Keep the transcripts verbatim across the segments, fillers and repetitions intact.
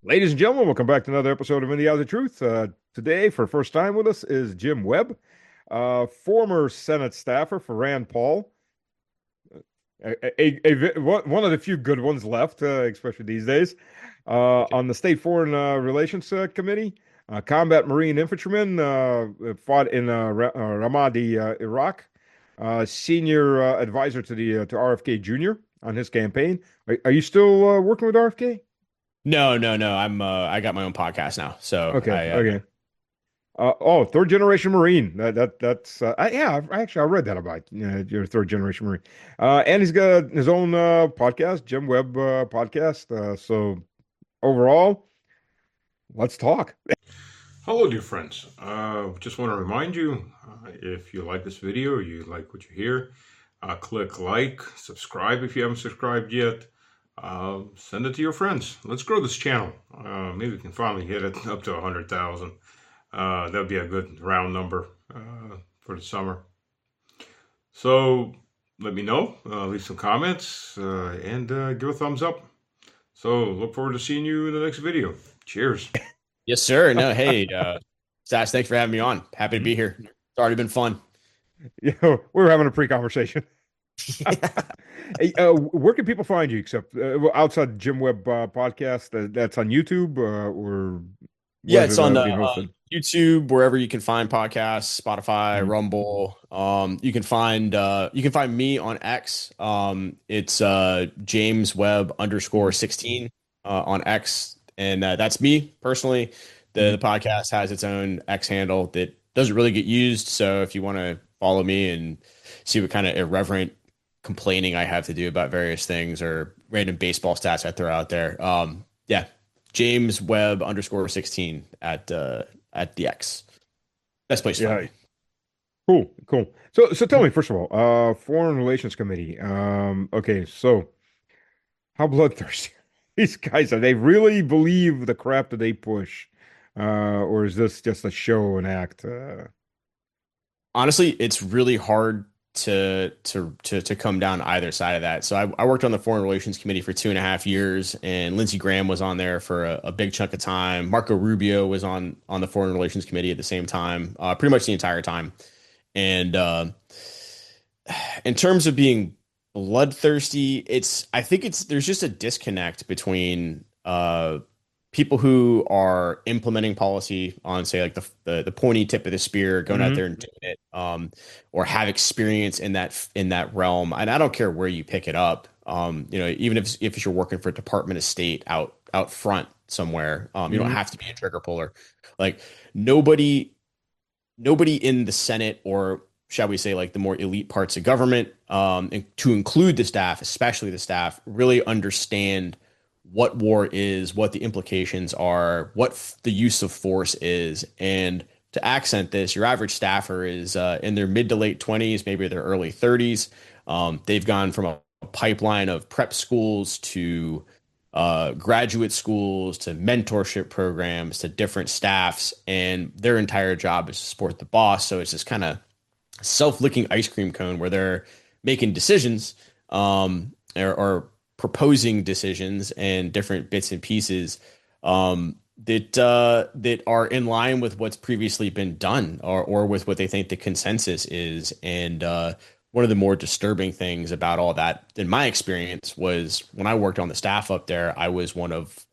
Ladies and gentlemen, welcome back to another episode of In the Hours of Truth. Uh, today, for first time with us, is Jim Webb, uh, former Senate staffer for Rand Paul, a, a, a- one of the few good ones left, uh, especially these days, uh, on the State Foreign uh, Relations uh, Committee, uh, combat Marine infantryman, uh, fought in uh, Ra- uh, Ramadi, uh, Iraq, uh, senior uh, advisor to the uh, to R F K Junior on his campaign. Are, are you still uh, working with R F K? No, no, no. I'm uh I got my own podcast now. So Okay, I uh okay. Uh, oh, third generation Marine. That that that's uh, I, yeah. I, actually, I read that about uh, your third generation Marine. Uh, and he's got his own uh, podcast, Jim Webb uh, podcast. Uh, so overall, let's talk. Hello, dear friends. Uh, just want to remind you, uh, if you like this video, you like what you hear, uh, click like, subscribe if you haven't subscribed yet. Uh, send it to your friends. Let's grow this channel. Uh, maybe we can finally hit it up to one hundred thousand. Uh, that'd be a good round number uh, for the summer. So let me know, uh, leave some comments, uh, and uh, give a thumbs up. So look forward to seeing you in the next video. Cheers. yes, sir. No, hey, uh Stas, thanks for having me on. Happy to be here. It's already been fun. You know, we were having a pre-conversation. Yeah. Hey, uh, where can people find you except uh, well, outside Jim Webb uh, podcast? Uh, that's on YouTube, uh, or Yeah, where's it's it on uh, uh, being uh, hosted? YouTube, wherever you can find podcasts, Spotify, Mhm. Rumble. Um, you can find uh you can find me on X. Um, it's uh James Webb underscore Mhm. sixteen uh on X, and uh, that's me personally. The the Mhm. podcast has its own X handle that doesn't really get used. So if you want to follow me and see what kind of irreverent complaining I have to do about various things or random baseball stats I throw out there, um, yeah, James Webb underscore sixteen at uh, at the X. Best place to find Yeah, me. cool, cool. So, so tell me, first of all, uh, Foreign Relations Committee. Um, okay, so how bloodthirsty these guys are. They really believe the crap that they push, uh, or is this just a show and act? Uh, Honestly, it's really hard to to to to come down either side of that. So I, I worked on the Foreign Relations Committee for two and a half years, and Lindsey Graham was on there for a, a big chunk of time. Marco Rubio was on on the Foreign Relations Committee at the same time, uh, pretty much the entire time. And uh, in terms of being bloodthirsty, it's I think it's there's just a disconnect between uh people who are implementing policy on say like the the, the pointy tip of the spear, going out mhm. there and doing it, um, or have experience in that in that realm. And I don't care where you pick it up. Um, you know, even if if you're working for a Department of State out out front somewhere, um, you don't Mhm. have to be a trigger puller. Like nobody nobody in the Senate or shall we say like the more elite parts of government, um, and to include the staff, especially the staff, really understand what war is, what the implications are, what f- the use of force is. And to accent this, your average staffer is uh, in their mid to late twenties, maybe their early thirties. Um, they've gone from a pipeline of prep schools to uh, graduate schools to mentorship programs to different staffs, and their entire job is to support the boss. So it's this kind of self-licking ice cream cone where they're making decisions, um, or, or proposing decisions and different bits and pieces, um, that uh, that are in line with what's previously been done, or or with what they think the consensus is. And uh, one of the more disturbing things about all that, in my experience, was when I worked on the staff up there. I was one of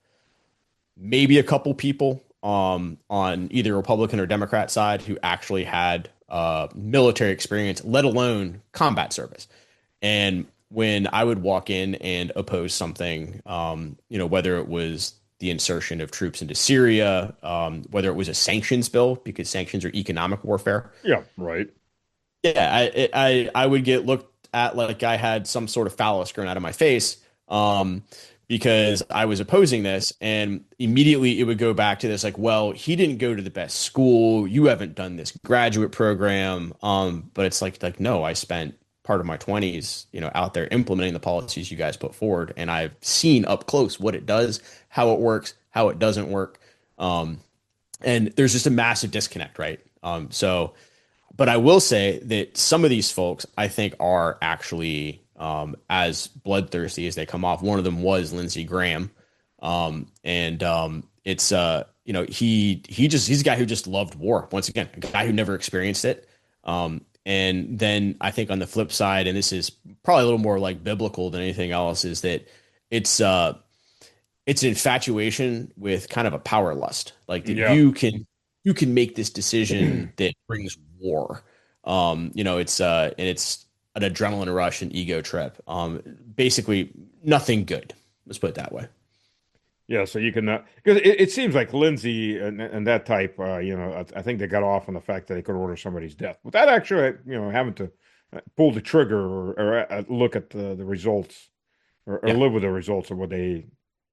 maybe a couple people um, on either Republican or Democrat side who actually had uh, military experience, let alone combat service. And when I would walk in and oppose something, um, you know, whether it was the insertion of troops into Syria, um, whether it was a sanctions bill because sanctions are economic warfare, Yeah, right. yeah, I I I would get looked at like I had some sort of phallus grown out of my face, um, because I was opposing this, and immediately it would go back to this like, well, he didn't go to the best school, you haven't done this graduate program, um, but it's like like no, I spent part of my twenties, you know, out there implementing the policies you guys put forward, and I've seen up close what it does, how it works, how it doesn't work, um, and there's just a massive disconnect, right? Um, so but I will say that some of these folks I think are actually um, as bloodthirsty as they come off. One of them was Lindsey Graham. Um, and um, it's uh, you know, he he just he's a guy who just loved war. Once again, a guy who never experienced it. Um, and then I think on the flip side, and this is probably a little more like biblical than anything else, is that it's uh it's an infatuation with kind of a power lust, like that Yeah. you can you can make this decision that brings war. Um, you know, it's uh and it's an adrenaline rush and ego trip. Um, basically nothing good. Let's put it that way. Yeah, so you can uh, because it, it seems like Lindsay and, and that type, uh, you know, I, I think they got off on the fact that they could order somebody's death without actually, you know, having to uh, pull the trigger or, or uh, look at the, the results or, or Yeah. live with the results of what they,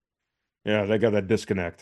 yeah, they got that disconnect.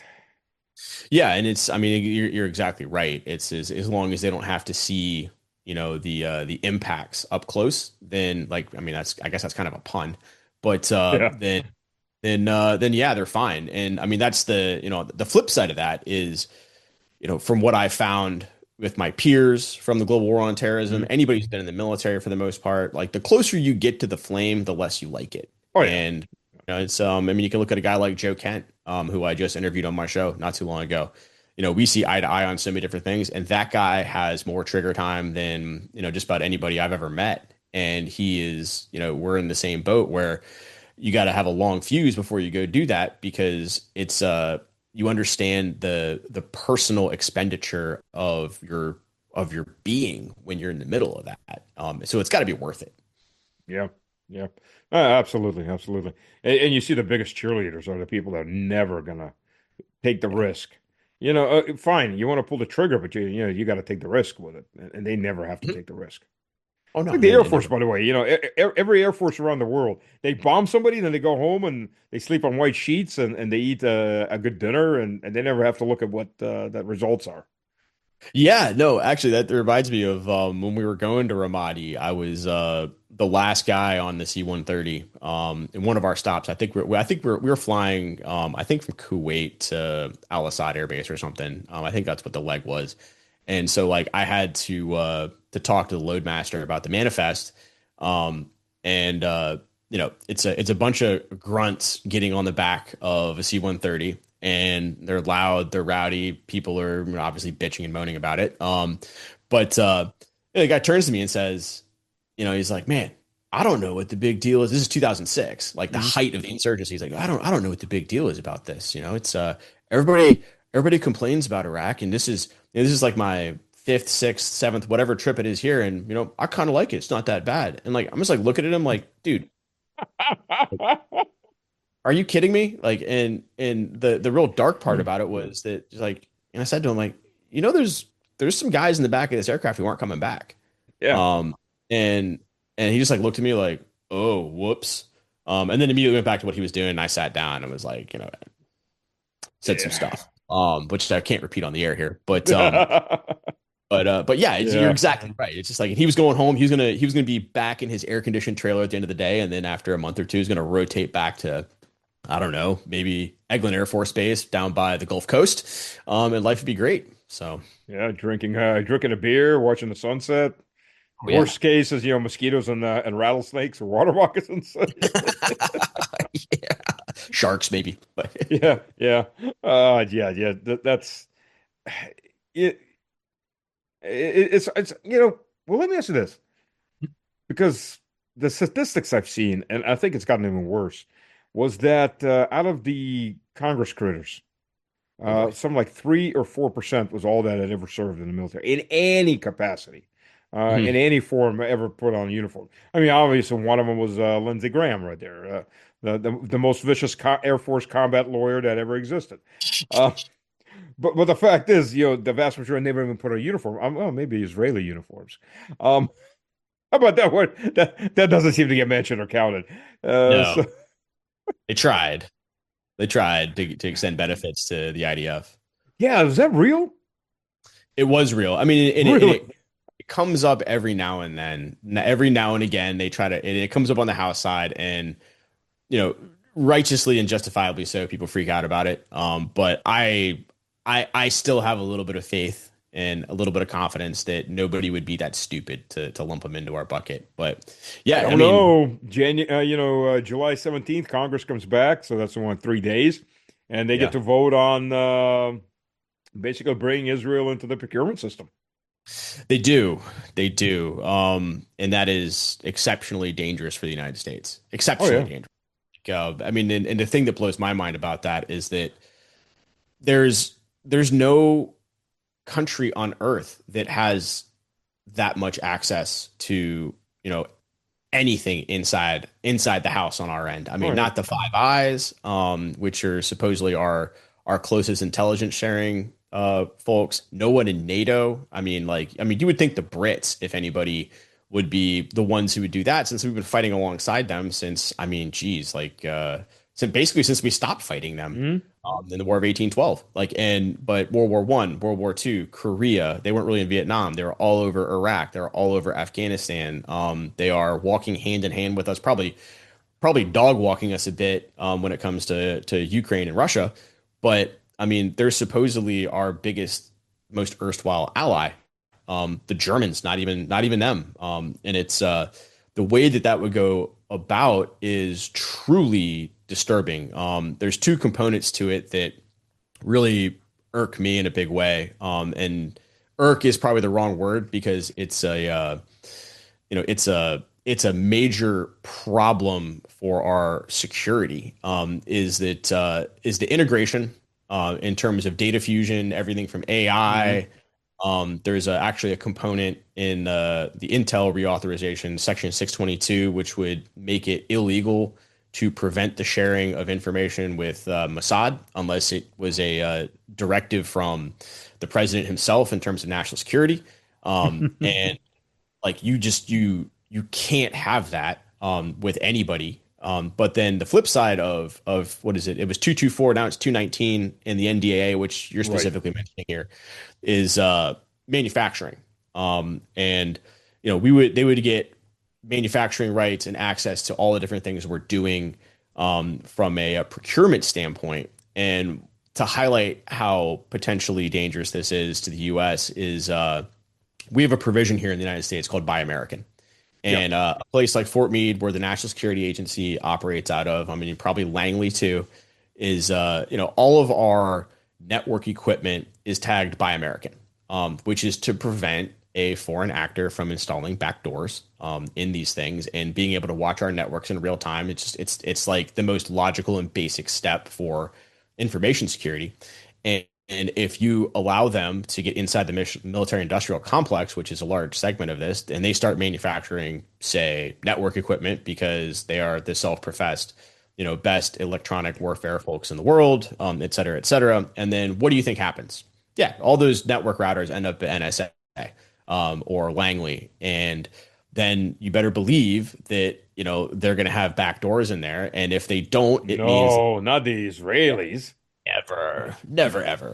Yeah, and it's I mean you're you're exactly right. It's as as long as they don't have to see, you know, the uh the impacts up close, then like I mean that's I guess that's kind of a pun. But uh Yeah. then then uh then yeah, they're fine. And I mean that's the, you know, the flip side of that is, you know, from what I found with my peers from the global war on terrorism, Mhm. anybody who's been in the military for the most part, like the closer you get to the flame, the less you like it. Oh yeah. And you know, it's um, I mean, you can look at a guy like Joe Kent, um, who I just interviewed on my show not too long ago. You know, we see eye to eye on so many different things, and that guy has more trigger time than, you know, just about anybody I've ever met. And he is, you know, we're in the same boat where you got to have a long fuse before you go do that because it's uh you understand the the personal expenditure of your of your being when you're in the middle of that. Um, so it's got to be worth it. Yeah. Yeah. Uh, absolutely. Absolutely. And, and you see the biggest cheerleaders are the people that are never gonna take the risk. You know, uh, fine, you want to pull the trigger, but you you know you got to take the risk with it, and, and they never have to Mhm. take the risk. Oh It's no, like the they, Air they Force, never. by the way. You know, e- e- every Air Force around the world, they bomb somebody, then they go home and they sleep on white sheets and, and they eat a, a good dinner, and, and they never have to look at what uh, that results are. Yeah, no, actually, that reminds me of um, when we were going to Ramadi. I was uh, the last guy on the C one thirty um, in one of our stops. I think we're I think we're we were flying. Um, I think from Kuwait to Al Asad Air Base or something. Um, I think that's what the leg was. And so, like, I had to uh, to talk to the loadmaster about the manifest. Um, and uh, you know, it's a it's a bunch of grunts getting on the back of a C one thirty and they're loud, they're rowdy. People are, you know, obviously bitching and moaning about it. Um, but uh, the guy turns to me and says, you know, he's like, "Man, I don't know what the big deal is." This is two thousand six, like the Mhm. height of the insurgency. He's like, "I don't, I don't know what the big deal is about this." You know, it's uh, everybody, everybody complains about Iraq, and this is you know, this is like my fifth, sixth, seventh, whatever trip it is here, and you know, I kind of like it. It's not that bad. And like, I'm just like looking at him, like, dude, are you kidding me? Like, and and the the real dark part about it was that like, and I said to him like, you know, there's there's some guys in the back of this aircraft who aren't coming back. Yeah. Um, and and he just like looked at me like, oh, whoops. Um, and then immediately went back to what he was doing. And I sat down and was like, you know, said some Yeah. stuff, um, which I can't repeat on the air here, but um, but uh, but yeah, it's, you're Yeah. exactly right. It's just like he was going home. He was gonna he was gonna be back in his air conditioned trailer at the end of the day, and then after a month or two, he's gonna rotate back to I don't know, maybe Eglin Air Force Base down by the Gulf Coast, um, and life would be great. So, Yeah. Drinking, uh, drinking a beer, watching the sunset. oh, yeah, Worst case is, you know, mosquitoes and uh, and rattlesnakes or water moccasins. yeah, sharks maybe, but Yeah, yeah, uh, yeah, yeah. That, that's it, it. It's it's you know. Well, let me ask you this, because the statistics I've seen, and I think it's gotten even worse, was that uh, out of the Congress critters, oh uh, boy, some like three or four percent was all that had ever served in the military in any capacity, uh, in Mhm. any form ever put on a uniform. I mean, obviously one of them was uh, Lindsey Graham right there, uh, the, the the most vicious co Air Force combat lawyer that ever existed. Uh, but but the fact is, you know, the vast majority never even put on a uniform. Um, well, maybe Israeli uniforms. Um, how about that one? That that doesn't seem to get mentioned or counted. Uh, No, so they tried, they tried to to extend benefits to the I D F. yeah, is that real? It was real. I mean, and it, and Really? it, it comes up every now and then. Every now and again, they try to, and it comes up on the House side, and you know, righteously and justifiably so, people freak out about it. Um, but I, I, I still have a little bit of faith and a little bit of confidence that nobody would be that stupid to to lump them into our bucket. But I yeah, I don't mean, know. Janu uh, you know, uh, July seventeenth, Congress comes back, so that's in one three days. and they Yeah. get to vote on uh, basically bringing Israel into the procurement system. They do. They do. Um, and that is exceptionally dangerous for the United States. Oh Exceptionally yeah, dangerous. Uh, I mean, and, and the thing that blows my mind about that is that there's there's no country on earth that has that much access to, you know, anything inside inside the house on our end. I oh mean, yeah. not the Five Eyes, um, which are supposedly our our closest intelligence sharing uh, folks. No one in NATO. I mean, like, I mean, you would think the Brits, if anybody, would be the ones who would do that, since we've been fighting alongside them since, I mean, geez, like, uh, since basically since we stopped fighting them. Hmm. Um, in the War of eighteen twelve, like, and but World War One, World War Two, Korea, they weren't really in Vietnam. They were all over Iraq. They're all over Afghanistan. Um, they are walking hand in hand with us, probably, probably dog walking us a bit um, when it comes to to Ukraine and Russia. But I mean, they're supposedly our biggest, most erstwhile ally. Um, the Germans, not even not even them. Um, and it's uh, the way that that would go about is truly disturbing. Um, there's two components to it that really irk me in a big way. Um, and irk is probably the wrong word, because it's a uh, you know it's a it's a major problem for our security. Um, is that uh, is the integration uh, in terms of data fusion, everything from A I. Hmm. Um, there's a, actually a component in uh, the Intel reauthorization, Section six twenty-two, which would make it illegal to prevent the sharing of information with uh, Mossad unless it was a uh, directive from the president himself in terms of national security. Um, and like, you just you you can't have that um, with anybody. Um, but then the flip side of of what is it? It was two twenty-four, now it's two nineteen in the N D A A, which you're Right. specifically mentioning here, is uh, manufacturing. Um, and you know, we would they would get manufacturing rights and access to all the different things we're doing um, from a, a procurement standpoint. And to highlight how potentially dangerous this is to the U S is uh, we have a provision here in the United States called Buy American. Yeah. And uh, a place like Fort Meade, where the National Security Agency operates out of, I mean, probably Langley too, is, uh, you know, all of our network equipment is tagged Buy American, um, which is to prevent a foreign actor from installing backdoors um, in these things and being able to watch our networks in real time. It's just, it's it's like the most logical and basic step for information security. And and if you allow them to get inside the military industrial complex, which is a large segment of this, and they start manufacturing, say, network equipment because they are the self-professed, you know, best electronic warfare folks in the world, um, et cetera, et cetera. And then what do you think happens? Yeah, all those network routers end up at N S A um, or Langley. And then you better believe that, you know, they're going to have backdoors in there. And if they don't, it means No, not the Israelis. Never, never, ever.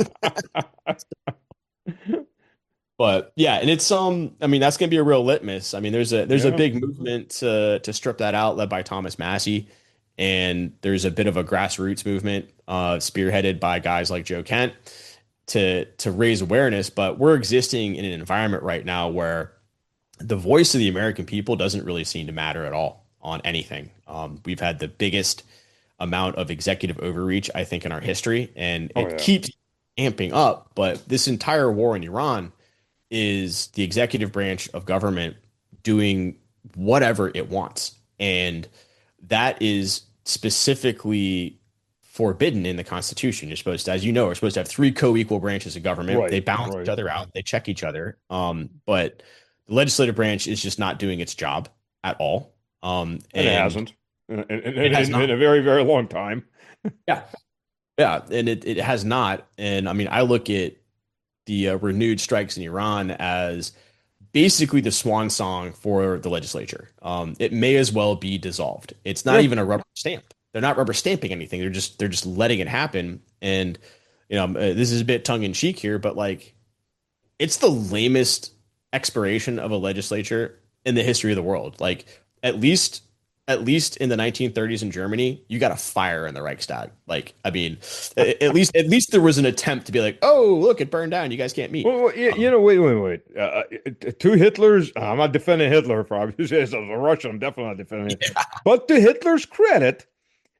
But yeah, and it's um, I mean, that's gonna be a real litmus. I mean, there's a there's a Yeah. big movement to to strip that out, led by Thomas Massey, and there's a bit of a grassroots movement, uh, spearheaded by guys like Joe Kent to to raise awareness. But we're existing in an environment right now where the voice of the American people doesn't really seem to matter at all on anything. Um, we've had the biggest amount of executive overreach, I think, in our history, and Oh it yeah. keeps amping up. But this entire war in Iran is the executive branch of government doing whatever it wants, and that is specifically forbidden in the Constitution. You're supposed to, as you know, we're supposed to have three co-equal branches of government. Right, They balance right. each other out. They check each other. Um, but the legislative branch is just not doing its job at all. Um, And it and hasn't. In, in, in, It has in, not. in a very, very long time. Yeah. Yeah, and it, it has not. And I mean, I look at the uh, renewed strikes in Iran as basically the swan song for the legislature. Um, it may as well be dissolved. It's not Yeah. even a rubber stamp. They're not rubber stamping anything. They're just they're just letting it happen. And you know, uh, this is a bit tongue in cheek here, but like, it's the lamest expiration of a legislature in the history of the world. Like, at least at least in the nineteen thirties in Germany, you got a fire in the Reichstag. Like, I mean, at least at least there was an attempt to be like, oh, look, it burned down. You guys can't meet. Well, well, you, Um, you know, wait, wait, wait. Uh, uh, two Hitlers. I'm not defending Hitler for obvious. As a Russian, I'm definitely not defending it. But to Hitler's credit,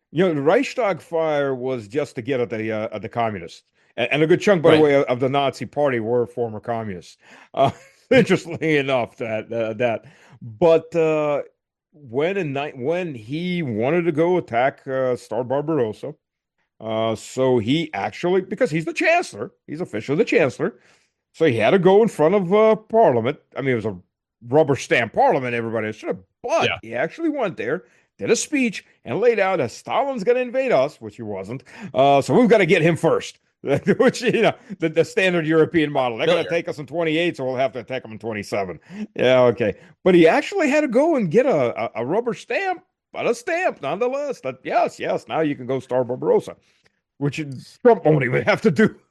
You know, the Reichstag fire was just to get at the uh, at the communists, and, and a good chunk, by the Right. way, of, of the Nazi Party were former communists. Uh, interestingly enough, that uh, that, but uh, when in ni when he wanted to go attack uh, Star Barbarossa, uh, so he actually, because he's the chancellor, he's officially the chancellor, so he had to go in front of uh, Parliament. I mean, it was a rubber stamp Parliament, everybody should have, but Yeah. he actually went there, did a speech, and laid out that Stalin's going to invade us, which he wasn't. Uh, so we've got to get him first, which, you know, the, the standard European model. They're going to Familiar. take us in twenty-eight, so we'll have to attack them in twenty-seven. Yeah, okay. But he actually had to go and get a, a, a rubber stamp, but a stamp nonetheless. That, yes, yes, now you can go Star Barbarossa, which Trump won't even have to do.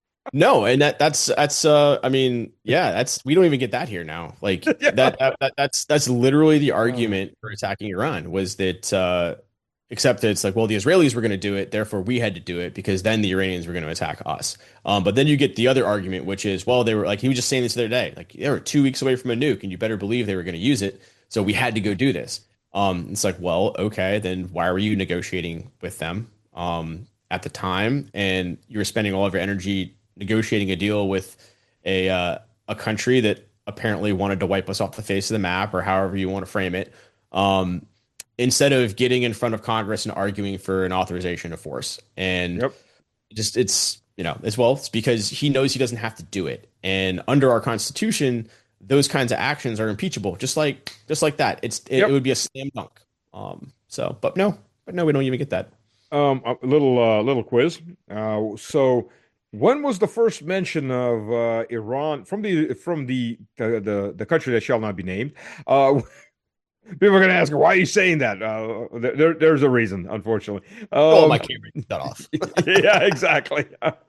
No, and that that's that's uh I mean, yeah, that's we don't even get that here now. Like Yeah. that, that, that that's that's literally the Oh. argument for attacking Iran was that uh except that it's like, well, the Israelis were going to do it, therefore we had to do it because then the Iranians were going to attack us. Um, but then you get the other argument, which is, well, they were like he was just saying this the other day, like they were two weeks away from a nuke, and you better believe they were going to use it, so we had to go do this. Um, it's like, well, okay, then why were you negotiating with them um at the time, and you were spending all of your energy negotiating a deal with a uh, a country that apparently wanted to wipe us off the face of the map, or however you want to frame it, um, instead of getting in front of Congress and arguing for an authorization of force. And Yep. just it's you know as well, it's because he knows he doesn't have to do it. And under our Constitution, those kinds of actions are impeachable, just like just like that. It's it, Yep. it would be a slam dunk. Um, so, but no, but no, we don't even get that. Um, a little uh, little quiz. Uh, so when was the first mention of uh, Iran from the from the, the the the country that shall not be named? Uh, people are going to ask, why are you saying that? Uh, there, there's a reason, unfortunately. Oh, Um, my camera shut off. yeah, exactly.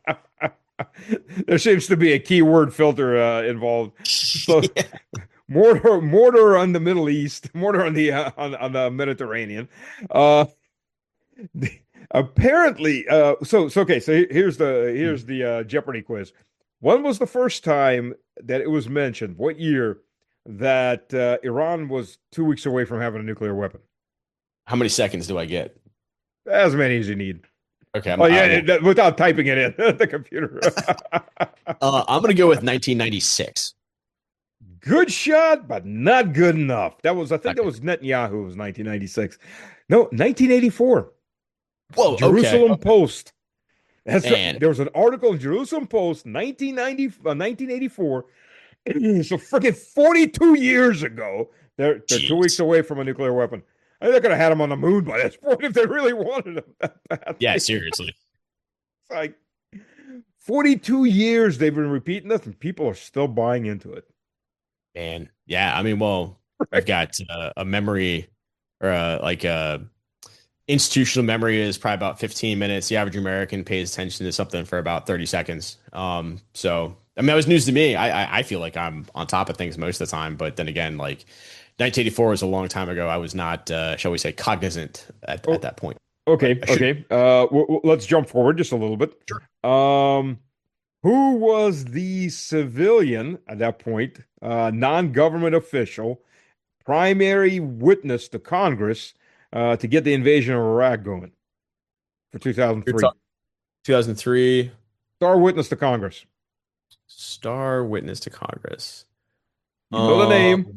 There seems to be a keyword filter uh, involved. So mortar, mortar on the Middle East, mortar on the uh, on, on the Mediterranean. Uh, the- apparently, uh, so so okay. So he- here's the here's the uh, Jeopardy quiz. When was the first time that it was mentioned? What year that uh, Iran was two weeks away from having a nuclear weapon? How many seconds do I get? As many as you need. Okay, I'm, Oh yeah, I will- it- that- without typing it in the computer. uh, I'm gonna go with nineteen ninety-six. Good shot, but not good enough. That was, I think, that Okay. was Netanyahu. It was nineteen ninety-six. No, nineteen eighty-four. Whoa, Jerusalem okay. Post. That's Man. there was an article in Jerusalem Post, nineteen ninety, uh, nineteen eighty-four. So freaking forty-two years ago. They're they're two Jeez. weeks away from a nuclear weapon. I think they could have had them on the moon by this point if they really wanted them that badly. Yeah, seriously. It's like forty-two years they've been repeating this, and people are still buying into it. Man. Yeah, I mean, well, I've got uh, a memory or uh, like a institutional memory is probably about fifteen minutes. The average American pays attention to something for about thirty seconds. Um, so I mean, that was news to me. I, I I feel like I'm on top of things most of the time, but then again, like nineteen eighty-four was a long time ago. I was not, uh, shall we say, cognizant at, Oh. at that point. Okay, I should- okay. Uh, w- w- let's jump forward just a little bit. Sure. Um, who was the civilian at that point, uh, non-government official, primary witness to Congress uh, to get the invasion of Iraq going for two thousand three? You're talking- two thousand three, Star witness to Congress. star witness to Congress. You know the Um, name.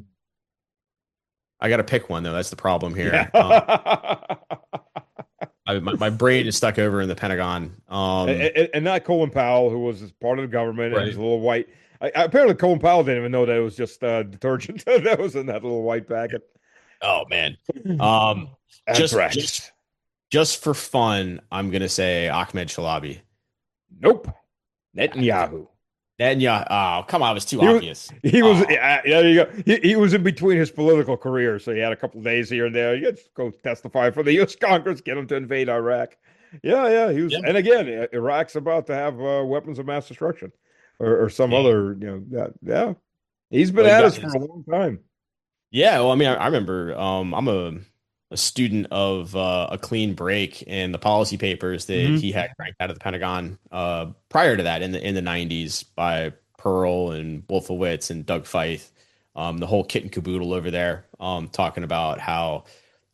I got to pick one though. That's the problem here. Yeah. Um, I, my, my brain is stuck over in the Pentagon. Um, and, and- and not Colin Powell, who was part of the government and Right. was a little white. I, apparently, Colin Powell didn't even know that it was just uh, detergent that was in that little white packet. oh man. Um, just, Anthrax. just just for fun, I'm gonna say Ahmed Shalabi. Nope. Netanyahu. Then yeah, oh come on, it was too He was- obvious. He was, Oh. yeah, there you go. He, he was in between his political career, so he had a couple days here and there. You just go testify for the U S Congress, get him to invade Iraq. Yeah, yeah, he was. Yeah. And again, Iraq's about to have uh, weapons of mass destruction, or, or some Yeah. other, you know, yeah, yeah. He's been Well, he at got us for his- a long time. Yeah, well, I mean, I, I remember. Um, I'm a a student of uh, a clean break and the policy papers that Mhm. he had cranked out of the Pentagon uh, prior to that in the in the nineties by Pearl and Wolfowitz and Doug Feith, um, the whole kit and caboodle over there, um, talking about how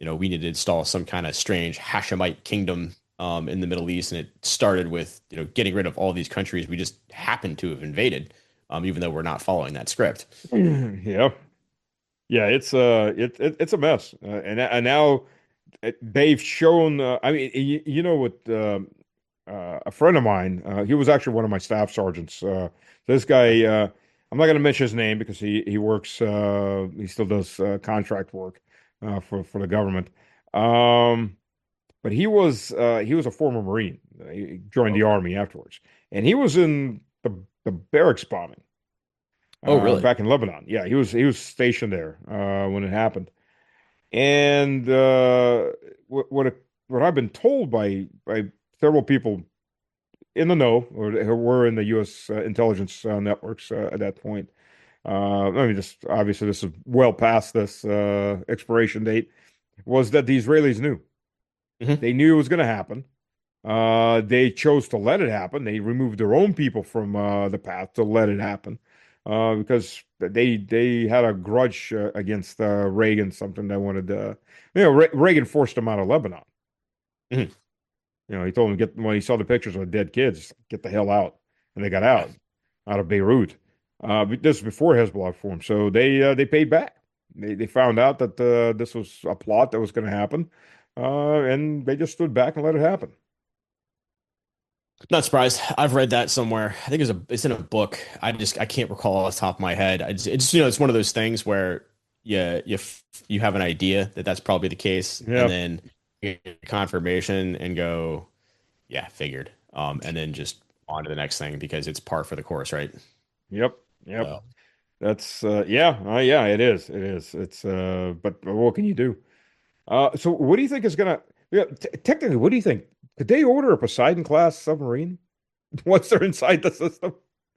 you know, we need to install some kind of strange Hashemite kingdom um, in the Middle East, and it started with, you know, getting rid of all these countries we just happened to have invaded, um, even though we're not following that script. Yeah, yeah, it's uh, it, it it's a mess, uh, and and now they've shown. Uh, I mean, you, you know what? Uh, uh, a friend of mine, uh, he was actually one of my staff sergeants. Uh, this guy, uh, I'm not going to mention his name because he he works. Uh, he still does uh, contract work uh, for for the government. Um, but he was uh, he was a former Marine. He joined the Oh, army afterwards, and he was in the the barracks bombing oh, uh, really? back in Lebanon. Yeah, he was he was stationed there uh, when it happened. And uh, what what, it, what I've been told by by several people in the know, or who were in the U S uh, intelligence uh, networks uh, at that point. Uh, I mean, just obviously this is well past this uh, expiration date. Was that the Israelis knew? Hmm. They knew it was going to happen. Uh, they chose to let it happen. They removed their own people from uh, the path to let it happen uh, because they they had a grudge uh, against uh, Reagan, something they wanted to, you know, Re Reagan forced them out of Lebanon. Hmm. You know, he told them get when he saw the pictures of the dead kids, get the hell out, and they got Yeah. out out of Beirut. Uh, but this is before Hezbollah formed, so they uh, they paid back. They they found out that uh, this was a plot that was going to happen, uh, and they just stood back and let it happen. Not surprised. I've read that somewhere. I think it's a it's in a book. I just I can't recall off the top of my head. I just, it's, you know, it's one of those things where you you f- you have an idea that that's probably the case, and Yeah. then you get confirmation and go, yeah, figured. Um, and then just on to the next thing because it's par for the course, right? Yep. Yep. So That's uh yeah, uh, yeah, it is. It is. It's uh but what can you do? Uh so what do you think is gonna yeah, t technically what do you think? Could they order a Poseidon class submarine once they're inside the system?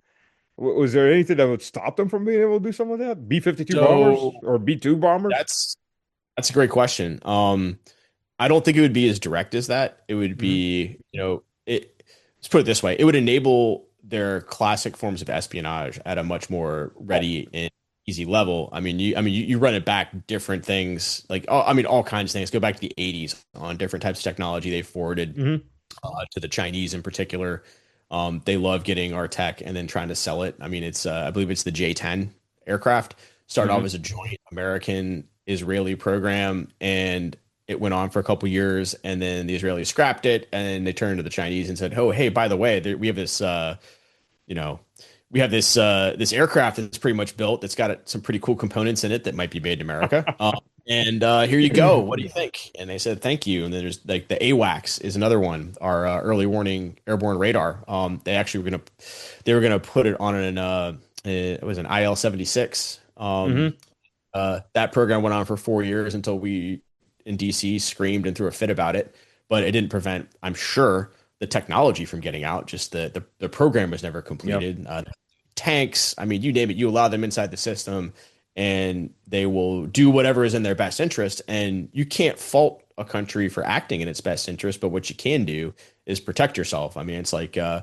W- Was there anything that would stop them from being able to do some of that? B fifty-two bombers so or B two bombers? that's that's a great question. Um, I don't think it would be as direct as that. It would Hmm. be, you know, it, let's put it this way. It would enable their classic forms of espionage at a much more Oh. ready and easy level. I mean, you, I mean, you, you run it back different things, like, oh, I mean, all kinds of things. Go back to the eighties on different types of technology they forwarded Hmm. uh, to the Chinese in particular. Um, they love getting our tech and then trying to sell it. I mean, it's, uh, I believe it's the J ten aircraft. Started off Hmm. as a joint American Israeli program, and it went on for a couple years, and then the Israelis scrapped it, and they turned to the Chinese and said, "Oh, hey, by the way, there, we have this, uh, you know, we have this uh, this aircraft that's pretty much built that's got some pretty cool components in it that might be made in America. Um, and uh, here you go. What do you think?" And they said, "Thank you." And then there's like the AWACS is another one, our uh, early warning airborne radar. Um, they actually were gonna they were gonna put it on an uh, it was an I L seventy-six. Um, Hmm. uh, that program went on for four years until we in D C screamed and threw a fit about it, but it didn't prevent, I'm sure, the technology from getting out. Just the the, the program was never Yep. completed. Uh, tanks, I mean, you name it, you allow them inside the system, and they will do whatever is in their best interest. And you can't fault a country for acting in its best interest, but what you can do is protect yourself. I mean, it's like uh,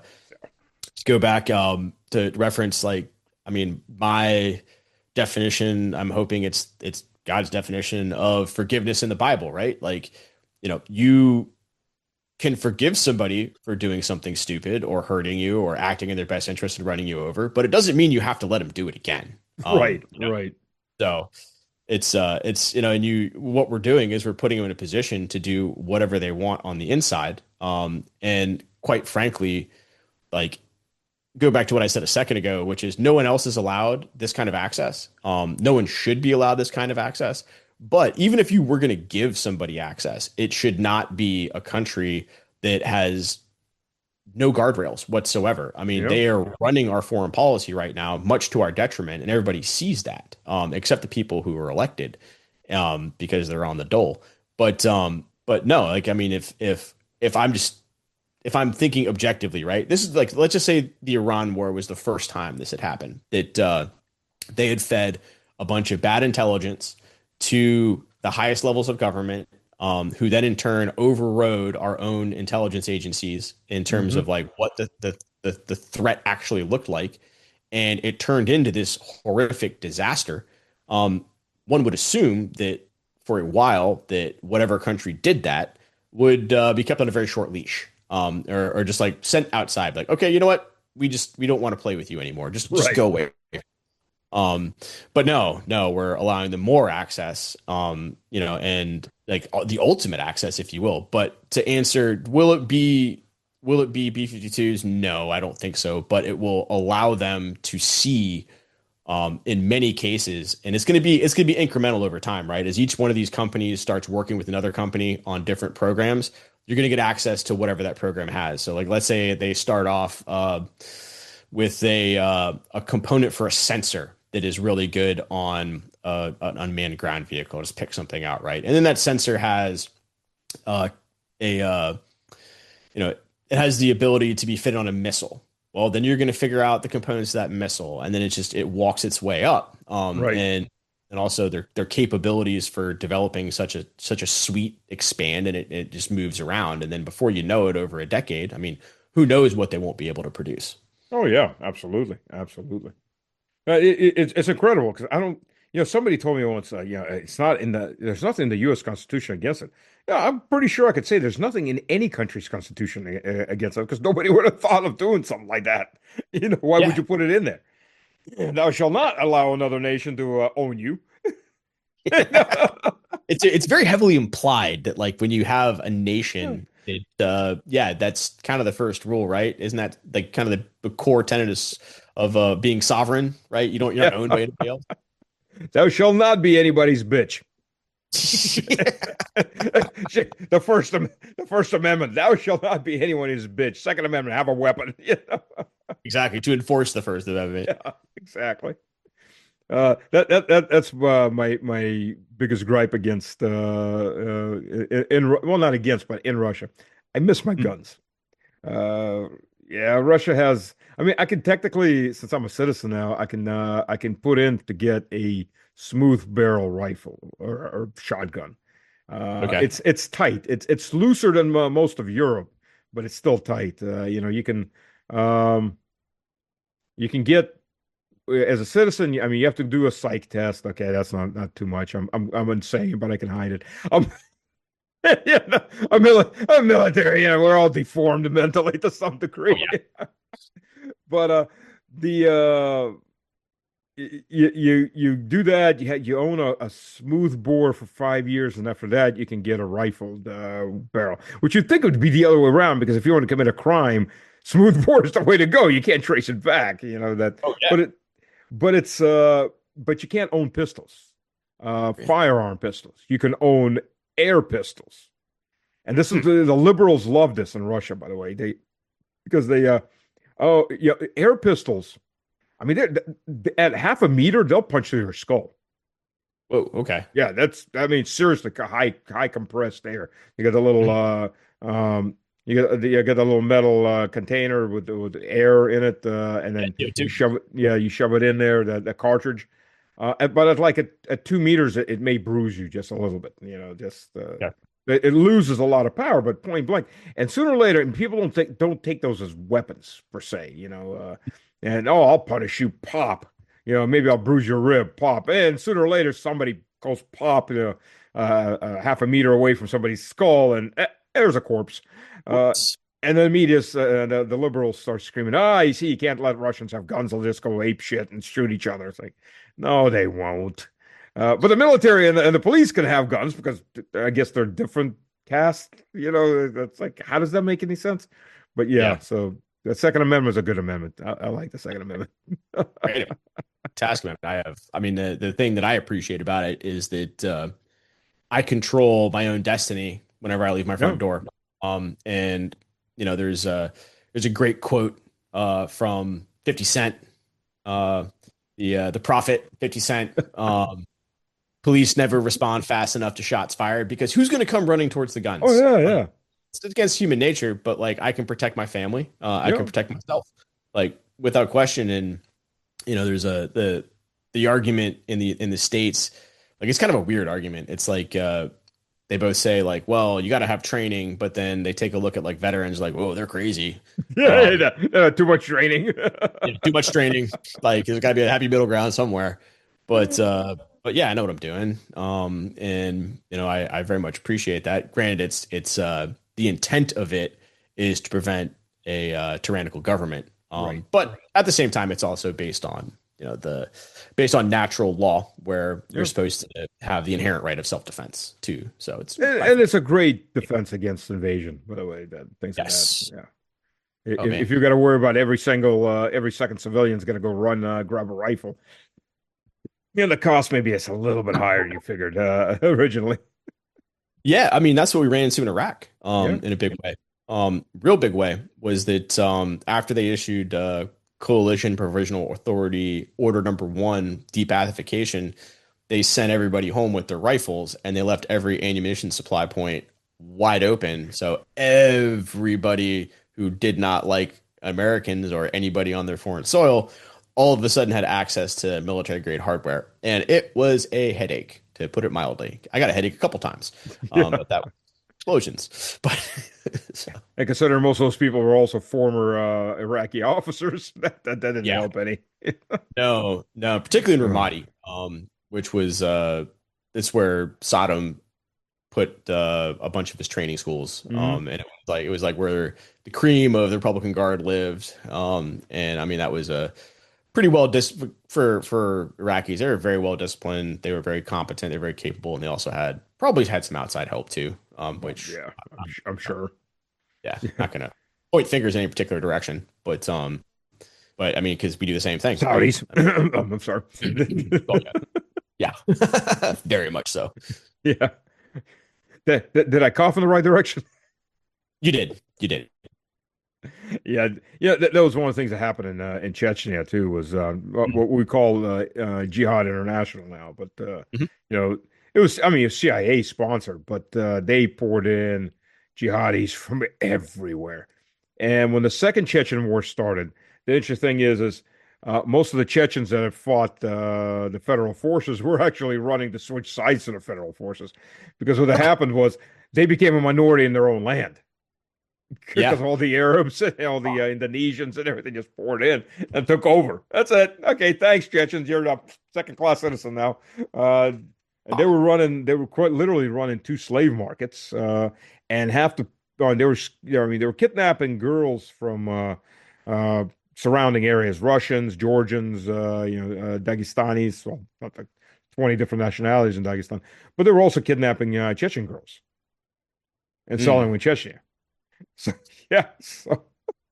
to go back um, to reference, like, I mean, my definition, I'm hoping it's it's God's definition of forgiveness in the Bible, right? Like, you know, you can forgive somebody for doing something stupid or hurting you or acting in their best interest and running you over, but it doesn't mean you have to let them do it again. Right. Um, you know, Right. so it's uh it's, you know, and you, what we're doing is we're putting them in a position to do whatever they want on the inside. Um, and quite frankly, like, go back to what I said a second ago, which is no one else is allowed this kind of access. Um, no one should be allowed this kind of access. But even if you were going to give somebody access, it should not be a country that has no guardrails whatsoever. I mean, Yeah. they are running our foreign policy right now, much to our detriment, and everybody sees that, um, except the people who are elected, um, because they're on the dole. But um, but no, like, I mean, if if if I'm just if I'm thinking objectively, right? This is like, let's just say the Iran war was the first time this had happened, that uh, they had fed a bunch of bad intelligence to the highest levels of government, um, who then in turn overrode our own intelligence agencies in terms Hmm. of like what the, the, the, the threat actually looked like. And it turned into this horrific disaster. Um, one would assume that for a while that whatever country did that would uh, be kept on a very short leash, um, or, or just like sent outside. Like, okay, you know what? We just we don't want to play with you anymore. Just just Right. go away. Um, but no, no, we're allowing them more access. Um, you know, and like uh, the ultimate access, if you will. But to answer, will it be will it be B fifty-twos? No, I don't think so. But it will allow them to see um, in many cases, and it's going to be it's going to be incremental over time, right? As each one of these companies starts working with another company on different programs, you're going to get access to whatever that program has. So, like, let's say they start off uh, with a uh, a component for a sensor that is really good on uh, an unmanned ground vehicle. Just pick something out, right? And then that sensor has uh, a uh, you know it has the ability to be fitted on a missile. Well, then you're going to figure out the components of that missile, and then it just it walks its way up. Um, Right. And and also their their capabilities for developing such a such a suite expand, and it, it just moves around. And then before you know it, over a decade, I mean, who knows what they won't be able to produce? Oh yeah, absolutely, absolutely. Uh, it, it, it's it's incredible because I don't, you know, somebody told me once, uh, you know, it's not in the, there's nothing in the U S. Constitution against it. Yeah, I'm pretty sure I could say there's nothing in any country's constitution uh, against it because nobody would have thought of doing something like that. You know, why would Yeah. you put it in there? Thou shall not allow another nation to uh, own you. It's it's very heavily implied that like when you have a nation, it uh yeah, that's kind of the first rule, right? Isn't that like kind of the, the core tenet is, of uh being sovereign, right? You don't you're not owned by anybody else. Thou shall not be anybody's bitch. The first, Am- the First Amendment. Thou shalt not be anyone's bitch. Second Amendment. Have a weapon. You know? Exactly, to enforce the First Amendment. Yeah, exactly. Uh, that that that that's uh, my my biggest gripe against uh, uh, in, in Ru- well, not against, but in Russia. I miss my Hmm. guns. Uh, yeah, Russia has. I mean, I can technically, since I'm a citizen now, I can uh, I can put in to get a smooth barrel rifle or, or shotgun. Uh, Okay. it's it's tight. It's it's looser than uh, most of Europe, but it's still tight. Uh, you know, you can um, you can get as a citizen. I mean, you have to do a psych test. Okay, that's not not too much. I'm I'm I'm insane, but I can hide it. Um, yeah, no, I'm, mili- I'm military. Yeah, we're all deformed mentally to some degree. But uh, the uh, y- you you you do that. You ha you own a, a smooth bore for five years, and after that, you can get a rifled uh, barrel. Which you'd think would be the other way around, because if you want to commit a crime, smooth bore is the way to go. You can't trace it back. You know that. Oh But it but it's uh, but you can't own pistols, uh, yeah. firearm pistols. You can own air pistols, and this Hmm. is the, the liberals love this in Russia, by the way. They because they uh oh yeah, air pistols. I mean, they're, they at half a meter, they'll punch through your skull. Whoa, okay. Yeah, that's I mean, seriously, high high compressed air. You got the little uh um you got the you got the little metal uh container with with air in it, uh, and then Yeah, you too. shove it. Yeah, you shove it in there, the the cartridge. Uh, at- but at like at, at two meters, it, it may bruise you just a little bit. You know, just uh, Yeah. it, it loses a lot of power, but point blank. And sooner or later, and people don't take don't take those as weapons per se. You know, uh, and oh, I'll punish you, pop. You know, maybe I'll bruise your rib, pop. And sooner or later, somebody goes pop, you know, uh, uh, half a meter away from somebody's skull, and eh, there's a corpse. Uh, Whoops. and then the media's uh, the, the liberals start screaming, ah, you see, you can't let Russians have guns. They'll just go ape shit and shoot each other. It's like, no, they won't. Uh, but the military and the, and the police can have guns because I guess they're different caste. You know, that's like, how does that make any sense? But yeah, Yeah. so the Second Amendment is a good amendment. I, I like the Second Amendment. Great. Task amendment. I have. I mean, the the thing that I appreciate about it is that uh, I control my own destiny whenever I leave my front Yeah. door. Um, and you know, there's a there's a great quote uh from fifty Cent, uh, the uh, the prophet fifty Cent. Um, police never respond fast enough to shots fired because who's going to come running towards the guns? Oh yeah, Like, yeah. it's against human nature, but like I can protect my family. Uh, I Yeah. can protect myself, like without question. And you know, there's a the the argument in the in the states, like it's kind of a weird argument. It's like uh, they both say like, well, you got to have training, but then they take a look at like veterans, like, whoa, they're crazy. Yeah, Um, yeah, yeah, too much training. You know, too much training. Like there's got to be a happy middle ground somewhere. But uh, but yeah, I know what I'm doing. Um, and you know, I, I very much appreciate that. Granted, it's it's uh the intent of it is to prevent a uh, tyrannical government. Right. Um, but at the same time, it's also based on you know the based on natural law where you're Yeah. supposed to have the inherent right of self-defense too. So it's And, I and think it's a great defense against invasion, by the way, that things like that. yes. Yeah. Oh If, man. if you got to worry about every single, uh, every second civilian's going to go run, uh, grab a rifle, you know, the cost maybe it's a little bit higher than you figured uh, originally. Yeah, I mean that's what we ran into in Iraq, Yeah. um, in a big way. Um, real big way was that um, after they issued uh, Coalition Provisional Authority Order Number One, debathification, they sent everybody home with their rifles, and they left every ammunition supply point wide open. So everybody who did not like Americans or anybody on their foreign soil, all of a sudden had access to military grade hardware, and it was a headache, to put it mildly. I got a headache a couple times, um, Yeah. but that was explosions. But so, And consider most of those people were also former uh, Iraqi officers. That, that, that didn't yeah, help any. no, no, particularly in Oh, Ramadi, um, which was uh, it's where Saddam put uh, a bunch of his training schools, mhm. um, and it was like it was like where the cream of the Republican Guard lived, um, and I mean that was a pretty well dis for for Iraqis. They were very well disciplined. They were very competent. They were very capable, and they also had probably had some outside help too, um, Well, which yeah, I'm, I'm, I'm I'm sure. yeah, not gonna point fingers in any particular direction, but um, but I mean because we do the same thing, right? Saudis. I'm sorry. Oh yeah, yeah, very much so. Yeah. Did, did, did I cough in the right direction? You did, you did. Yeah, yeah. That, that was one of the things that happened in uh, in Chechnya too. Was um, what, what we call uh, uh, Jihad International now, but uh, Mhm. you know, it was. I mean, a C I A sponsored, but uh, they poured in jihadis from everywhere. And when the second Chechen War started, the interesting thing is, is uh, most of the Chechens that had fought uh, the federal forces were actually running to switch sides to the federal forces, because what had Okay. happened was they became a minority in their own land Yeah. because all the Arabs and all the uh, Indonesians and everything just poured in and took over. That's it. Okay, thanks, Chechens. You're a second class citizen now. Uh, and they were running, they were quite literally running two slave markets, uh, and half the, uh, they were, you know, I mean, they were kidnapping girls from uh, uh, surrounding areas, Russians, Georgians, uh, you know, uh, Dagestanis, well, not like twenty different nationalities in Dagestan, but they were also kidnapping uh, Chechen girls and selling Mm. them in Chechnya. So yeah, so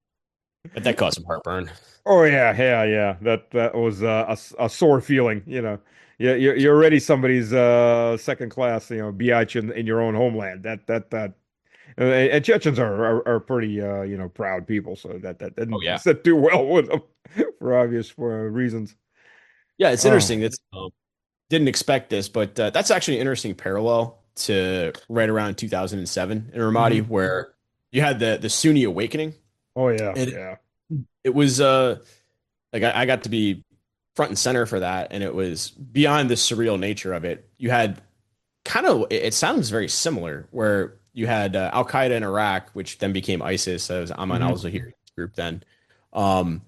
But that caused some heartburn. oh yeah, yeah, yeah. That that was uh, a s- a sore feeling, you know. Yeah, you're you're already somebody's uh second class, you know, biatch in, in your own homeland. That that that uh, and Chechens are are, are pretty uh you know proud people, so that that Oh didn't yeah. sit too well with them for obvious uh, reasons. Yeah, it's Oh, interesting. That's um, didn't expect this, but uh, that's actually an interesting parallel to right around two thousand seven in Ramadi, mhm. where you had the the Sunni awakening, Oh yeah, and yeah. it was uh like I, I got to be front and center for that, and it was beyond the surreal nature of it. You had kind of it, it sounds very similar, where you had uh, Al Qaeda in Iraq, which then became ISIS, as Ayman al Hmm. Zawahiri group. Then um,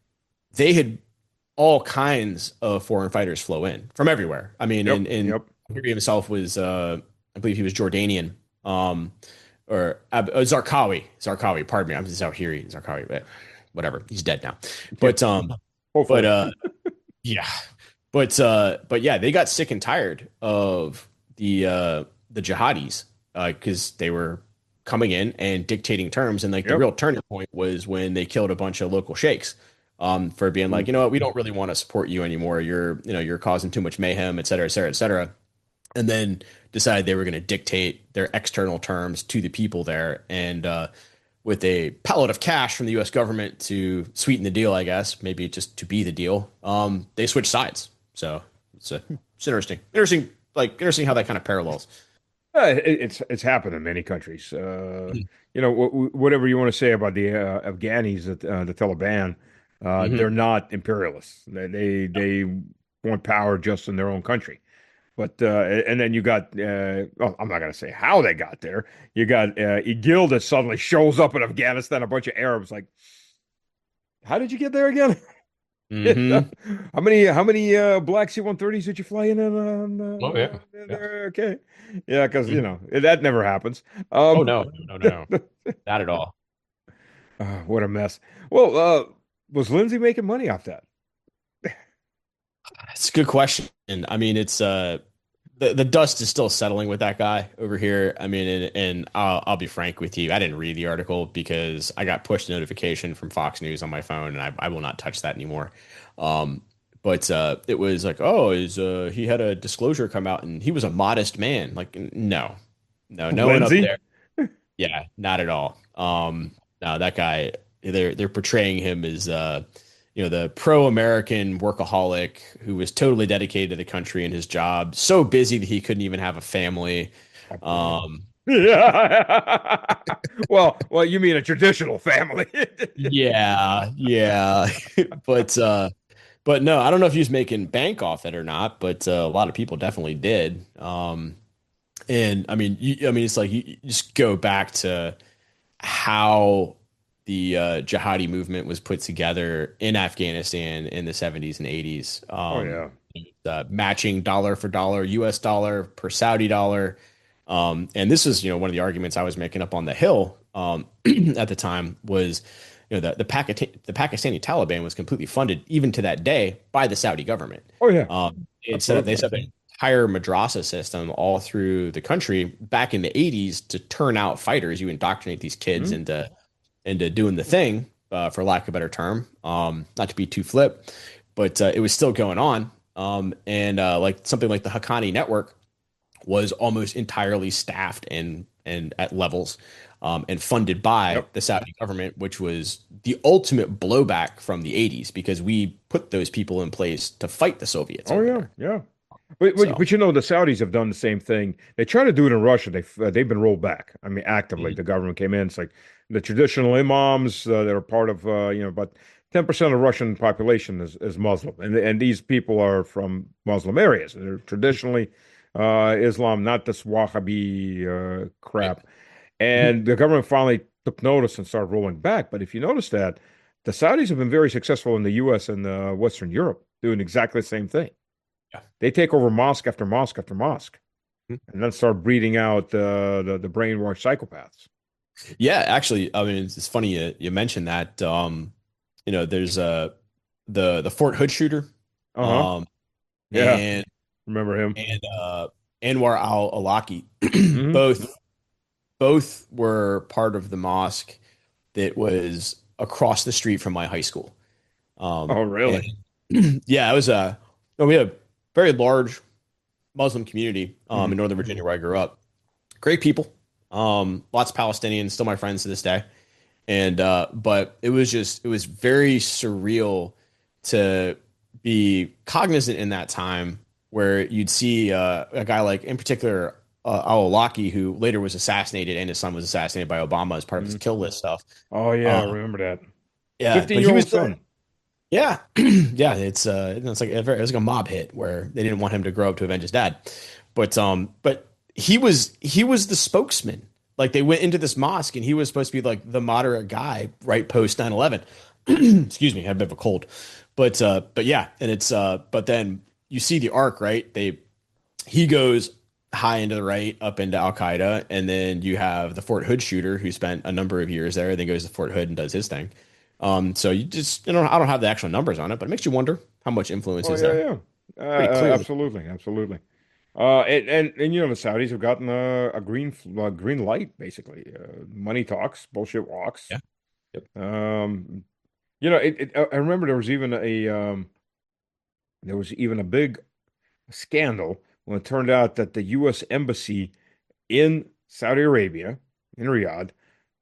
they had all kinds of foreign fighters flow in from everywhere. I mean, Yep, in in yep. Zawahiri himself was uh, I believe he was Jordanian. Um, or Ab- uh, Zarqawi, Zarqawi, pardon me, I'm Zawahiri, Zarqawi, but whatever, he's dead now. Yeah, But um, but hopefully. uh, yeah, but uh, but yeah, they got sick and tired of the uh the jihadis because they were coming in and dictating terms, and like the Yep. real turning point was when they killed a bunch of local sheikhs um for being like, Mm. you know what, we don't really want to support you anymore. You're you know you're causing too much mayhem, et cetera, et cetera, et cetera. And then decided they were going to dictate their external terms to the people there, and uh, with a pallet of cash from the U S government to sweeten the deal, I guess, maybe just to be the deal, um, they switched sides. So it's a, it's interesting, interesting, like interesting how that kind of parallels. Uh, it, it's it's happened in many countries. Uh, you know, wh- whatever you want to say about the uh, Afghanis, uh, the Taliban, uh, Hmm. they're not imperialists. They, they they want power just in their own country. But uh, and then you got uh, well, I'm not going to say how they got there. You got uh, IGIL that suddenly shows up in Afghanistan. A bunch of Arabs like, how did you get there again? Hmm. How many how many uh, black C one thirties did you fly in on, Oh uh, yeah, uh, yeah. there? Okay. Yeah, because you Mhm. know that never happens. Oh Um, no, no, no, no, not at all. uh, what a mess. Well, uh, was Lindsay making money off that? It's a good question. I mean, it's uh the, the dust is still settling with that guy over here. I mean, and, and I'll, I'll be frank with you. I didn't read the article because I got pushed notification from Fox News on my phone, and I, I will not touch that anymore. Um, but uh, it was like, oh, is uh, he had a disclosure come out, and he was a modest man. Like, n- no, no, no one up Lindsay? there. Yeah, not at all. Um, no, that guy, they're they're portraying him as uh, you know, the pro-American workaholic who was totally dedicated to the country and his job, so busy that he couldn't even have a family. Um, Yeah. Well, well, you mean a traditional family. yeah, yeah. But uh but no, I don't know if he was making bank off it or not, but uh, a lot of people definitely did. Um, and I mean, you, I mean, it's like you, you just go back to how the uh, jihadi movement was put together in Afghanistan in the seventies and eighties. Oh Um, yeah. uh, matching dollar for dollar, U S dollar per Saudi dollar. Um, and this is, you know, one of the arguments I was making up on the Hill um, at the time was, you know, the the, Pakistan, the Pakistani Taliban was completely funded, even to that day, by the Saudi government. Oh yeah. Um, it set up, they Absolutely. set up an entire madrasa system all through the country back in the eighties to turn out fighters. You indoctrinate these kids Mhm. into into doing the thing, uh, for lack of a better term. Um, not to be too flip, but uh, it was still going on. Um, and uh, like something like the Haqqani Network was almost entirely staffed and and at levels um, and funded by Yep. the Saudi government, which was the ultimate blowback from the eighties because we put those people in place to fight the Soviets Oh over yeah. there. Yeah. But, but So, but you know the Saudis have done the same thing. They try to do it in Russia. They uh, they've been rolled back. I mean, actively, mhm. the government came in. It's like the traditional imams uh, that are part of uh, you know, but ten percent of Russian population is, is Muslim, and and these people are from Muslim areas. They're traditionally uh, Islam, not this Wahhabi uh, Right. crap. Mhm. And the government finally took notice and started rolling back. But if you notice that the Saudis have been very successful in the U S and uh, Western Europe, doing exactly the same thing. Yeah. They take over mosque after mosque after mosque, Mhm. and then start breeding out uh, the the brainwashed psychopaths. Yeah, actually, I mean, it's, it's funny you, you mentioned that. Um, you know, there's uh the the Fort Hood shooter, Uh-huh. um, Yeah, and remember him. and uh, Anwar al-Awlaki, Hmm. both both were part of the mosque that was across the street from my high school. Um, Oh, and really? yeah, it was a no, we had a very large Muslim community um, Hmm. in Northern Virginia where I grew up. Great people, um, lots of Palestinians, still my friends to this day. And uh, but it was just it was very surreal to be cognizant in that time where you'd see uh, a guy like, in particular, uh, al-Awlaki, who later was assassinated, and his son was assassinated by Obama as part of his Hmm. kill list stuff. Oh, yeah, I Uh, remember that. yeah, but he was fifteen-year-old the son. yeah, yeah. It's uh, it's like a very, it was like a mob hit where they didn't want him to grow up to avenge his dad, but um, but he was he was the spokesman. Like they went into this mosque and he was supposed to be like the moderate guy right post nine eleven. Excuse me, I had a bit of a cold, but uh, but yeah, and it's uh, but then you see the arc, right? They he goes high into the right, up into Al Qaeda, and then you have the Fort Hood shooter who spent a number of years there, then goes to Fort Hood and does his thing. Um, so you just, you know, I don't have the actual numbers on it, but it makes you wonder how much influence Oh, is yeah, there. yeah. Uh, Pretty uh, clearly. absolutely, absolutely. Uh, and, and and you know the Saudis have gotten a, a green uh, green light basically. Uh, money talks, bullshit walks. Yeah. Yep. Um, you know, it, it, I remember there was even a um, there was even a big scandal when it turned out that the U S embassy in Saudi Arabia, in Riyadh,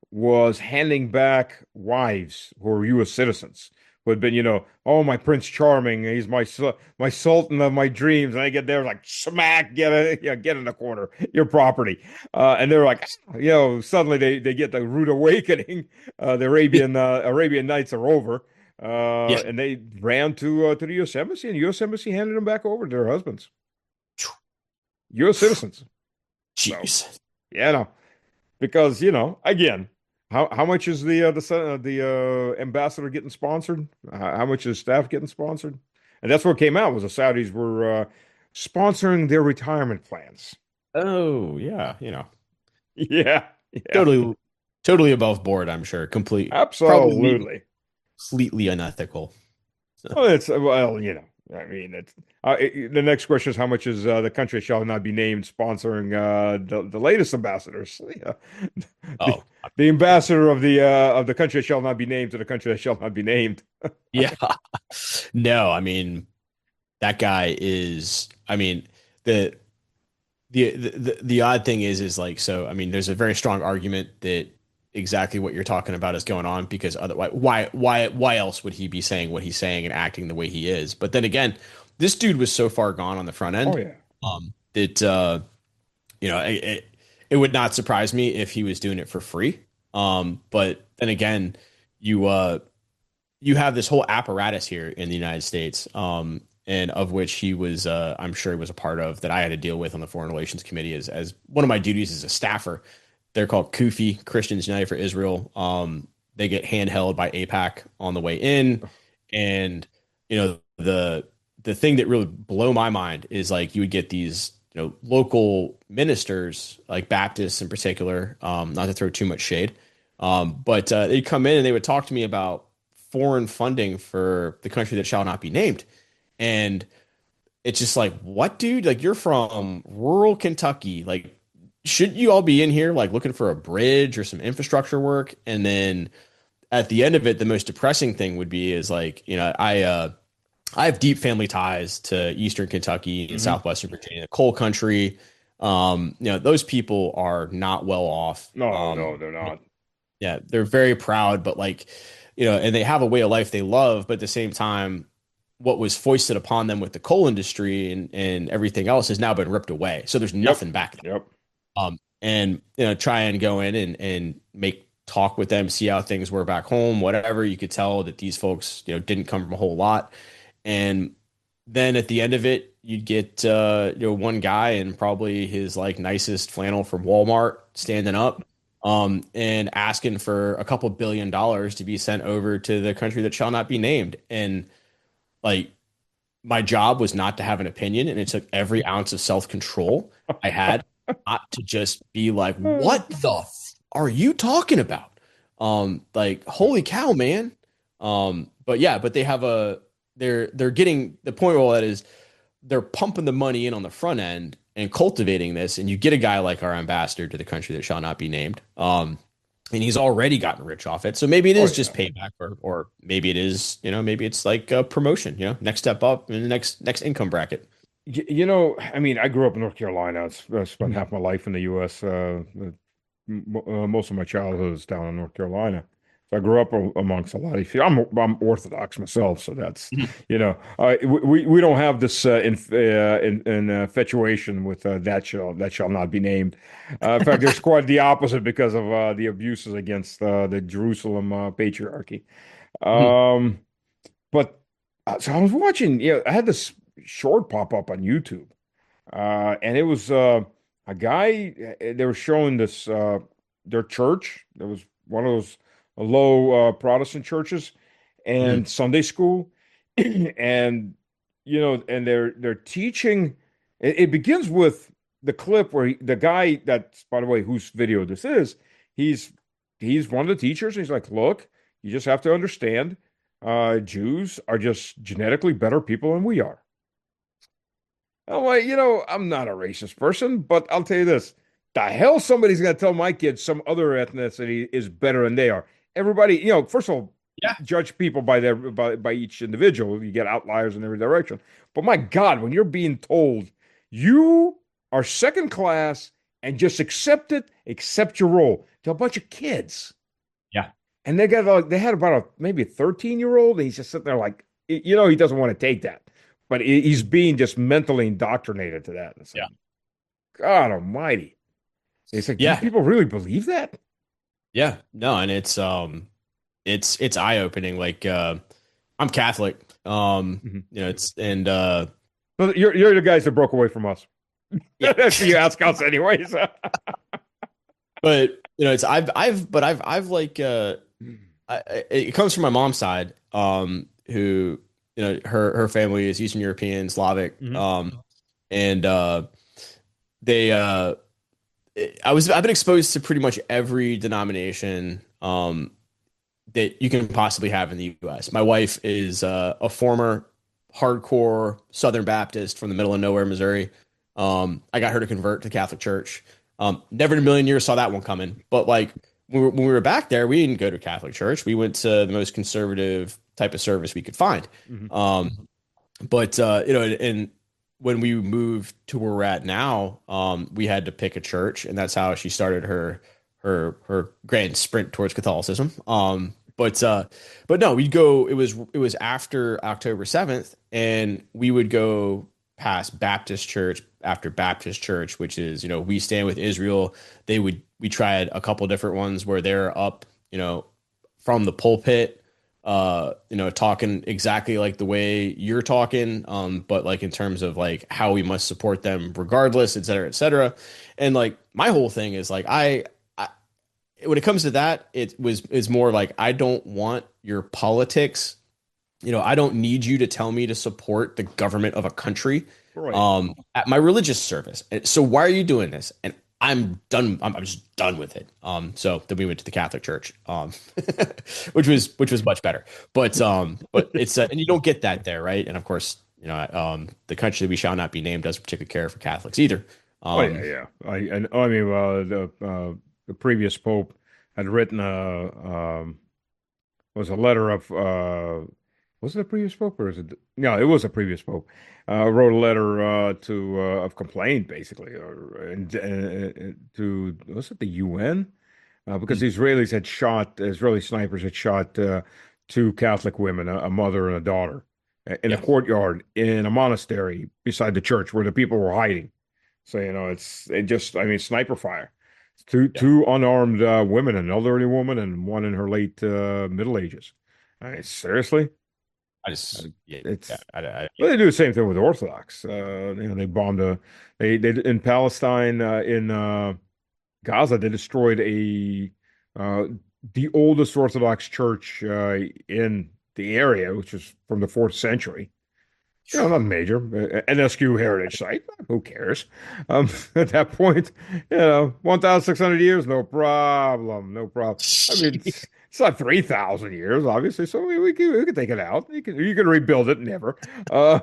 was handing back wives who were U S citizens who had been, you know, oh, my Prince Charming, he's my su- my sultan of my dreams. And I get there like smack, get it, yeah, get in the corner, your property. Uh, and they're like, you know, suddenly they they get the rude awakening. Uh, the Arabian uh, Arabian Nights are over. Uh, Yeah. and they ran to uh, to the U S embassy, and the U S embassy handed them back over to their husbands, U S citizens. So Jeez. yeah, no, because you know, again. How how much is the uh, the sen- uh, the uh, ambassador getting sponsored? How, how much is staff getting sponsored? And that's what came out was the Saudis were uh, sponsoring their retirement plans. Oh yeah, you know, Yeah, yeah, totally, totally above board. I'm sure, complete, probably absolutely. completely unethical. So, Well, it's well, you know, I mean, it's uh, it, the next question is how much is uh, the country shall not be named sponsoring uh, the the latest ambassadors? Yeah. The oh the ambassador of the uh, of the country that shall not be named to the country that shall not be named. yeah, no, I mean that guy is. I mean the the the the odd thing is is like so. I mean, there's a very strong argument that exactly what you're talking about is going on because otherwise, why why why else would he be saying what he's saying and acting the way he is? But then again, this dude was so far gone on the front Oh end yeah. um, that uh, you know it, it it would not surprise me if he was doing it for free. Um, but then again, you uh you have this whole apparatus here in the United States, um, and of which he was, uh, I'm sure he was a part of, that I had to deal with on the Foreign Relations Committee as, as one of my duties as a staffer. They're called Kufi, Christians United for Israel. Um, they get handheld by AIPAC on the way in, and you know the the thing that really blow my mind is like you would get these you know local ministers like Baptists in particular, um, not to throw too much shade, um, but uh, they'd come in and they would talk to me about foreign funding for the country that shall not be named. And it's just like, what, dude? Like, you're from rural Kentucky. Like, shouldn't you all be in here, like, looking for a bridge or some infrastructure work? And then at the end of it, the most depressing thing would be is like, you know, I, uh, I have deep family ties to Eastern Kentucky and Hmm. Southwestern Virginia, coal country. Um, you know, those people are not well off. No, Um, no, they're not. yeah, they're very proud, but like, you know, and they have a way of life they love, but at the same time, what was foisted upon them with the coal industry and, and everything else has now been ripped away. So there's Yep. nothing back there. Yep. Um, and you know, try and go in and and make talk with them, see how things were back home, whatever. You could tell that these folks, you know, didn't come from a whole lot. And then at the end of it, you'd get uh, you know, one guy and probably his like nicest flannel from Walmart standing up um, and asking for a couple billion dollars to be sent over to the country that shall not be named. And like my job was not to have an opinion, and it took every ounce of self control I had not to just be like, "What the f- are you talking about?" Um, like, holy cow, man. Um, but yeah, but they have a they're they're getting the point. Where that is, they're pumping the money in on the front end and cultivating this, and you get a guy like our ambassador to the country that shall not be named. Um, and he's already gotten rich off it. So maybe it Oh is yeah. just payback, or or maybe it is, you know, maybe it's like a promotion, you know, next step up in the next next income bracket. Y- You know, I mean, I grew up in North Carolina. I s- I spent Mhm. half my life in the U S. Uh, uh, m- uh, most of my childhood was down in North Carolina. So I grew up a- amongst a lot of. I'm I'm Orthodox myself, so that's Mhm. you know, uh, we we we don't have this uh, in, uh, in, in uh, infatuation with uh, that shall that shall not be named. Uh, in fact, there's quite the opposite because of uh, the abuses against uh, the Jerusalem uh, patriarchy. Mhm. Um, but uh, so I was watching. Yeah, I had this short pop up on YouTube. Uh, and it was uh, a guy, uh, they were showing this, uh, their church. There was one of those low uh, Protestant churches Mhm. and Sunday school. And, you know, and they're they're teaching. It, it begins with the clip where he, the guy that's, by the way, whose video this is, he's he's one of the teachers. And he's like, look, you just have to understand, uh, Jews are just genetically better people than we are. I'm like, you know, I'm not a racist person, but I'll tell you this. The hell somebody's going to tell my kids some other ethnicity is better than they are. Everybody, you know, first of all, Yeah. judge people by their by, by each individual. You get outliers in every direction. But my God, when you're being told you are second class and just accept it, accept your role to a bunch of kids. Yeah. And they got like they had about a maybe a thirteen year old, and he's just sitting there like, you know, he doesn't want to take that, but he's being just mentally indoctrinated to that. And it's like, Yeah. God Almighty! It's like, do Yeah. people really believe that? Yeah. No, and it's um it's it's eye opening. Like uh I'm Catholic. Um, Mhm. you know, it's and uh So you're you're the guys that broke away from us. yeah. That's you ask us anyways. But you know, it's I've I've but I've I've like uh I, I- it comes from my mom's side, um, who, you know, her her family is Eastern European, Slavic, Mhm. um, and uh, they uh, I was I've been exposed to pretty much every denomination um, that you can possibly have in the U S. My wife is uh, a former hardcore Southern Baptist from the middle of nowhere, Missouri. Um, I got her to convert to Catholic Church. Um, never in a million years saw that one coming. But like when we were, when we were back there, we didn't go to Catholic Church. We went to the most conservative type of service we could find. Mhm. Um, but uh, you know, and when we moved to where we're at now, um, we had to pick a church, and that's how she started her her her grand sprint towards Catholicism. Um, but uh, but no, we'd go. It was it was after October seventh, and we would go past Baptist church after Baptist church, which is, you know, we stand with Israel. They would we tried a couple different ones where they're up, you know, from the pulpit, uh, you know, talking exactly like the way you're talking, um, but like in terms of like how we must support them regardless, et cetera, et cetera. And like my whole thing is like I, I when it comes to that, it was is more like I don't want your politics. You know, I don't need you to tell me to support the government of a country Right. um, at my religious service. And so why are you doing this? And I'm done. I'm, I'm just done with it. Um, so then we went to the Catholic Church, um, which was which was much better. But um, but it's uh, and you don't get that there, right? And of course, you know, um, the country that we shall not be named doesn't particularly care for Catholics either. Oh yeah, Um, yeah. I and I mean, uh, the uh, the previous pope had written a um, was a letter of uh, was it a previous pope or is it? No, it was a previous pope. Uh, wrote a letter uh, to uh, of complaint basically, or and, uh, to was it the U N? Uh, because the Israelis had shot Israeli snipers had shot uh, two Catholic women, a, a mother and a daughter, in a yeah, courtyard in a monastery beside the church where the people were hiding. So, you know, it's it just, I mean, sniper fire. Two yeah. two unarmed uh, women, an elderly woman and one in her late uh, middle ages. I mean, seriously? I just yeah, yeah. It's I, I, well, they do the same thing with Orthodox. Uh, you know, they bombed a they they in Palestine uh, in uh, Gaza. They destroyed a uh, the oldest Orthodox church uh, in the area, which is from the fourth century. You know, not major. uh, N S Q heritage site. Who cares? Um, at that point, you know, one thousand six hundred years, no problem. No problem. I mean, it's, it's not three thousand years, obviously. So we, we can, we can take it out. You can, you can rebuild it, never. Uh,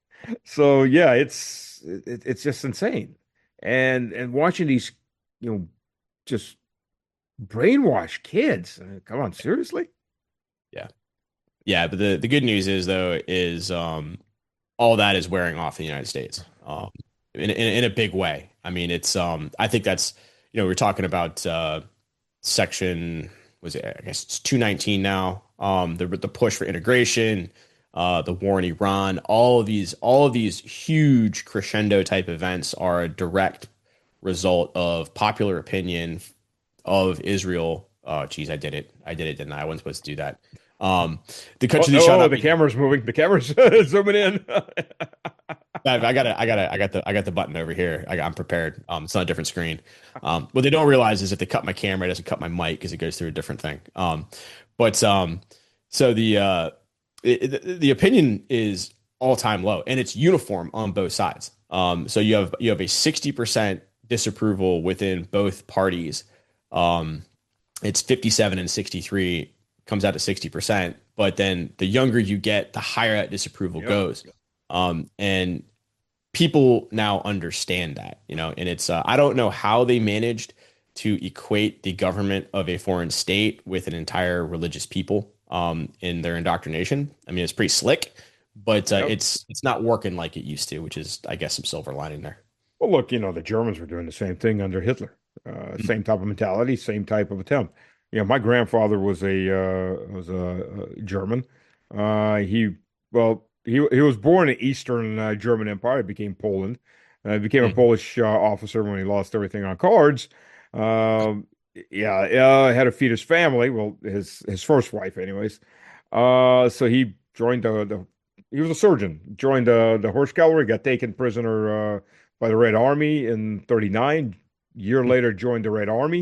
so yeah, it's, it, it's just insane. And, and watching these, you know, just brainwash kids. Uh, come on, seriously? yeah, yeah. But the the good news is though is um all that is wearing off in the United States, um, in, in in a big way. I mean, it's um, I think that's, you know, we're talking about uh, section, was it, I guess it's two nineteen now. Um, the the push for integration, uh, the war in Iran, all of these all of these huge crescendo type events are a direct result of popular opinion of Israel. Oh, geez, I did it. I did it, didn't I? I wasn't supposed to do that. Um, the Oh, country that shall oh, not the be camera's moving. The camera's zooming in. I, I got it. I got it. I got the I got the button over here. I got, I'm prepared. Um, it's on a different screen. Um, what they don't realize is if they cut my camera, it doesn't cut my mic because it goes through a different thing. Um, but um, so the uh, it, the, the opinion is all time low, and it's uniform on both sides. Um, so you have you have a sixty percent disapproval within both parties. Um, it's fifty-seven and sixty-three comes out to sixty percent. But then the younger you get, the higher that disapproval Yep. goes. Um, and people now understand that, you know, and it's, uh, I don't know how they managed to equate the government of a foreign state with an entire religious people, um, in their indoctrination. I mean, it's pretty slick, but uh, Yep. it's, it's not working like it used to, which is, I guess, some silver lining there. Well, look, you know, the Germans were doing the same thing under Hitler. Uh, Mhm. same type of mentality, same type of attempt. You know, my grandfather was a uh, was a, a German. Uh, he well, he he was born in Eastern uh, German Empire. He became Poland. Uh, became a Mhm. Polish uh, officer when he lost everything on cards. Um, yeah, uh, had to feed his family. Well, his his first wife, anyways. Uh, so he joined the, the he was a surgeon. Joined the the horse cavalry. Got taken prisoner uh, by the Red Army in thirty-nine. Year later, joined the Red Army.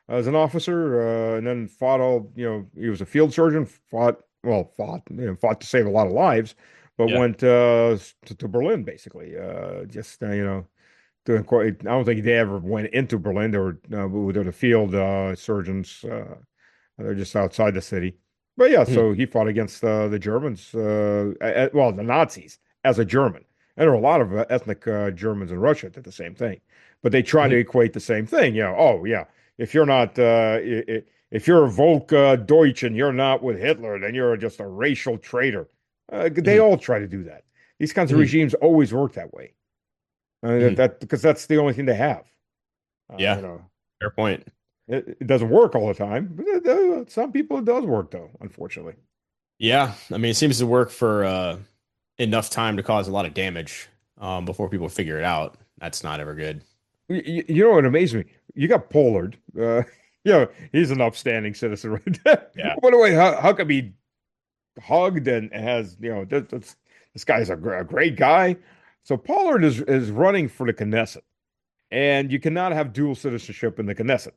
as an officer, uh, and then fought all, you know, he was a field surgeon, fought, well, fought, you know, fought to save a lot of lives, but Yeah. went uh, to, to Berlin basically. Uh, just uh, you know, doing quite. I don't think they ever went into Berlin. They were uh, they were the field uh, surgeons. Uh, they're just outside the city. But yeah, Mhm. so he fought against uh, the Germans, uh, a- well, the Nazis as a German. And there were a lot of uh, ethnic uh, Germans in Russia that did the same thing. But they try to Mhm. equate the same thing. You know, oh yeah, if you're not uh, i- i- if you're a Volk uh, Deutsch and you're not with Hitler, then you're just a racial traitor. Uh, they Mhm. all try to do that. These kinds of Mhm. regimes always work that way. Uh, that, Mhm. that because that's the only thing they have. Uh, you Yeah, know, fair point. it, it doesn't work all the time, but it, uh, some people it does work though, unfortunately. Yeah, I mean, it seems to work for uh, enough time to cause a lot of damage um, before people figure it out. That's not ever good. You, you know what amazed me? You got Pollard. Uh, you know, he's an upstanding citizen right there. Yeah. By the way, how, how come he hugged and has, you know, this, this, this guy's a, gr- a great guy. So Pollard is, is running for the Knesset, and you cannot have dual citizenship in the Knesset.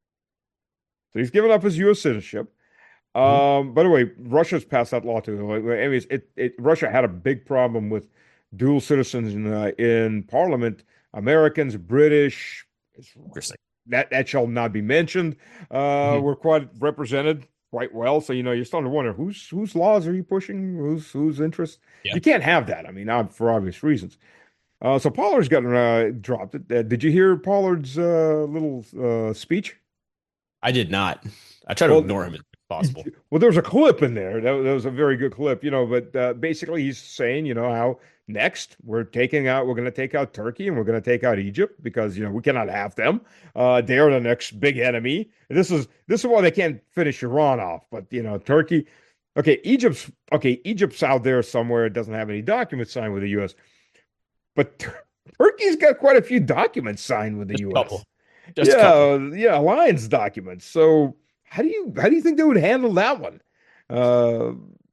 So he's given up his U S citizenship. Mhm. Um, by the way, Russia's passed that law too. Anyways, it, it Russia had a big problem with dual citizens in, uh, in Parliament. Americans, British, Interesting. that that shall not be mentioned. Uh, Mhm. we're quite represented quite well. So you know, you're starting to wonder whose whose laws are you pushing? Whose whose interests? Yeah, You can't have that. I mean, not for obvious reasons. Uh, so Pollard's gotten uh, dropped. Uh, did you hear Pollard's uh, little uh, speech? I did not. I try to Well, ignore him as much as possible. well, there was a clip in there. That, that was a very good clip, you know. But uh, basically, he's saying, you know, how next we're taking out, we're going to take out Turkey and we're going to take out Egypt because you know we cannot have them. Uh, they are the next big enemy. This is this is why they can't finish Iran off. But you know, Turkey. Okay, Egypt's okay. Egypt's out there somewhere. It doesn't have any documents signed with the U S. But Tur- Turkey's got quite a few documents signed with the Just a U S. couple. Just a couple. Yeah, yeah, alliance documents. So how do you how do you think they would handle that one? Uh,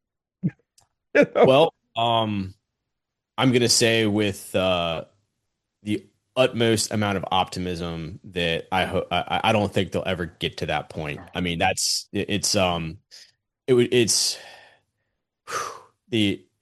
you know, Well, um, I'm gonna say with uh, the utmost amount of optimism that I hope I, I don't think they'll ever get to that point. I mean, that's it- it's um it would it's the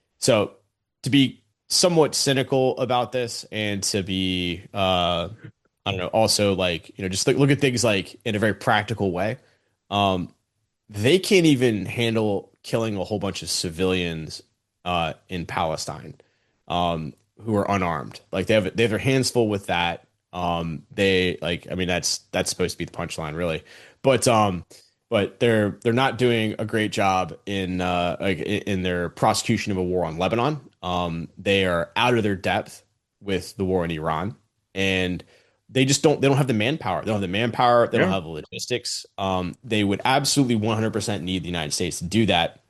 so to be somewhat cynical about this and to be uh I don't know also like you know just like look at things like in a very practical way. Um, they can't even handle killing a whole bunch of civilians uh, in Palestine um, who are unarmed. Like they have they have their hands full with that. Um, they like I mean that's that's supposed to be the punchline, really. But um, but they're they're not doing a great job in uh, like in in their prosecution of a war on Lebanon. Um, they are out of their depth with the war in Iran, and they just don't they don't have the manpower. They don't have the manpower. They don't yeah, have the logistics. Um, they would absolutely one hundred percent need the United States to do that.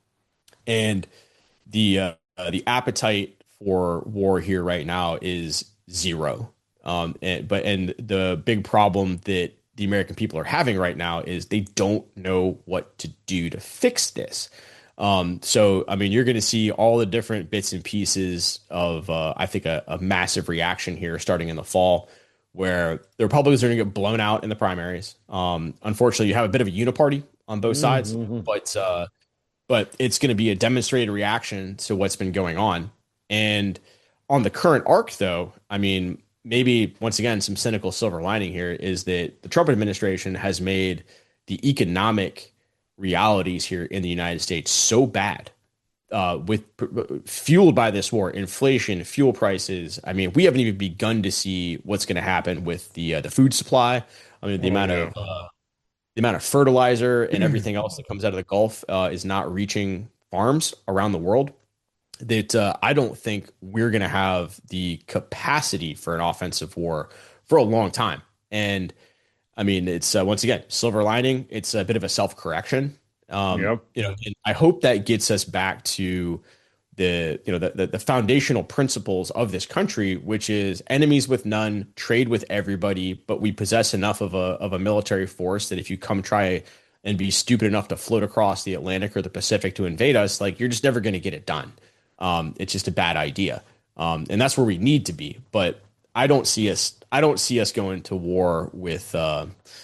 And the uh, uh, the appetite for war here right now is zero. Um, and, but and the big problem that the American people are having right now is they don't know what to do to fix this. Um, so I mean, you're going to see all the different bits and pieces of uh, I think a, a massive reaction here starting in the fall, where the Republicans are going to get blown out in the primaries. Um, unfortunately, you have a bit of a uniparty on both sides, mm-hmm. but uh, but it's going to be a demonstrated reaction to what's been going on. And on the current arc, though, I mean, maybe once again, some cynical silver lining here is that the Trump administration has made the economic realities here in the United States so bad uh, with fueled by this war, inflation, fuel prices. I mean, we haven't even begun to see what's going to happen with the uh, the food supply. I mean, the Oh amount yeah, of uh, the amount of fertilizer and everything else that comes out of the Gulf uh, is not reaching farms around the world. That uh, I don't think we're going to have the capacity for an offensive war for a long time. And I mean, it's uh, once again silver lining. It's a bit of a self correction. Um, yep, you know, and I hope that gets us back to the you know the, the the foundational principles of this country, which is enemies with none, trade with everybody, but we possess enough of a of a military force that if you come try and be stupid enough to float across the Atlantic or the Pacific to invade us, like you're just never going to get it done. Um, it's just a bad idea, um, and that's where we need to be. But I don't see us. I don't see us going to war with. Uh,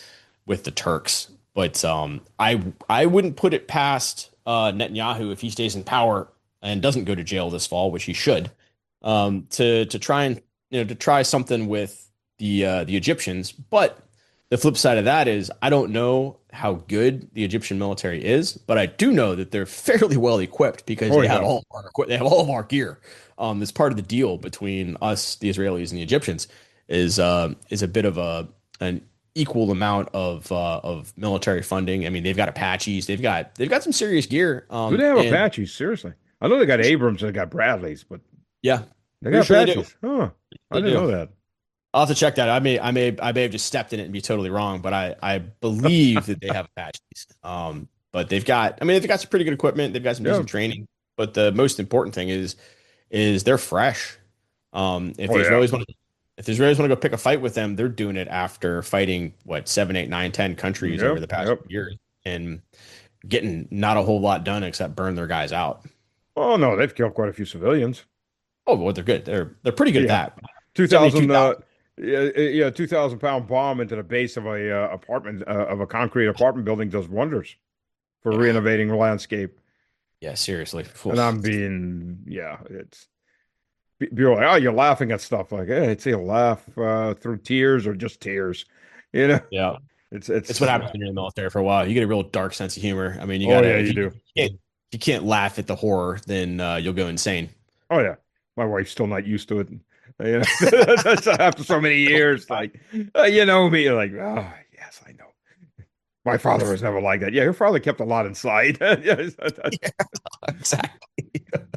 with the Turks. But um, I I wouldn't put it past uh, Netanyahu if he stays in power and doesn't go to jail this fall, which he should, um, to to try and you know to try something with the uh, the Egyptians. But the flip side of that is I don't know how good the Egyptian military is, but I do know that they're fairly well equipped because Oh they have yeah. all of our equi- they have all of our gear. Um, that's part of the deal between us, the Israelis, and the Egyptians is uh, is a bit of a an equal amount of uh, of military funding. I mean, they've got Apaches, they've got they've got some serious gear. Do Um, they have and Apaches? Seriously, I know they got Abrams and they got Bradleys, but yeah, they pretty got sure they do. Apaches. Huh? I They didn't do. know that. I'll have to check that. I may, I may, I may have just stepped in it and be totally wrong, but I, I believe that they have Apaches. Um, but they've got, I mean, they've got some pretty good equipment. They've got some Yeah. decent training. But the most important thing is, is they're fresh. Um, if Oh, the yeah. Israelis want to, if the Israelis want to go pick a fight with them, they're doing it after fighting what seven, eight, nine, ten countries Yep, over the past yep. years and getting not a whole lot done except burn their guys out. Oh no, they've killed quite a few civilians. Oh, well, they're good. They're they're pretty good Yeah. at that. Two thousand, uh, seventy-two thousand. yeah, yeah, two thousand pound bomb into the base of a uh, apartment uh, of a concrete apartment building does wonders for Yeah. renovating landscape. Yeah, seriously. And I'm being, yeah, it's people are like, oh, you're laughing at stuff like, hey, it's a laugh uh, through tears or just tears, you know. Yeah. It's it's It's what happens when you're in the military for a while. You get a real dark sense of humor. I mean, you Oh gotta yeah, if you you, do. can't, if you can't laugh at the horror, then uh, you'll go insane. Oh yeah, my wife's still not used to it. You know, that's after so many years. Like, uh, you know me, like, oh yes, I know. My father was never like that. Yeah, your father kept a lot inside. Yes, Yeah, exactly.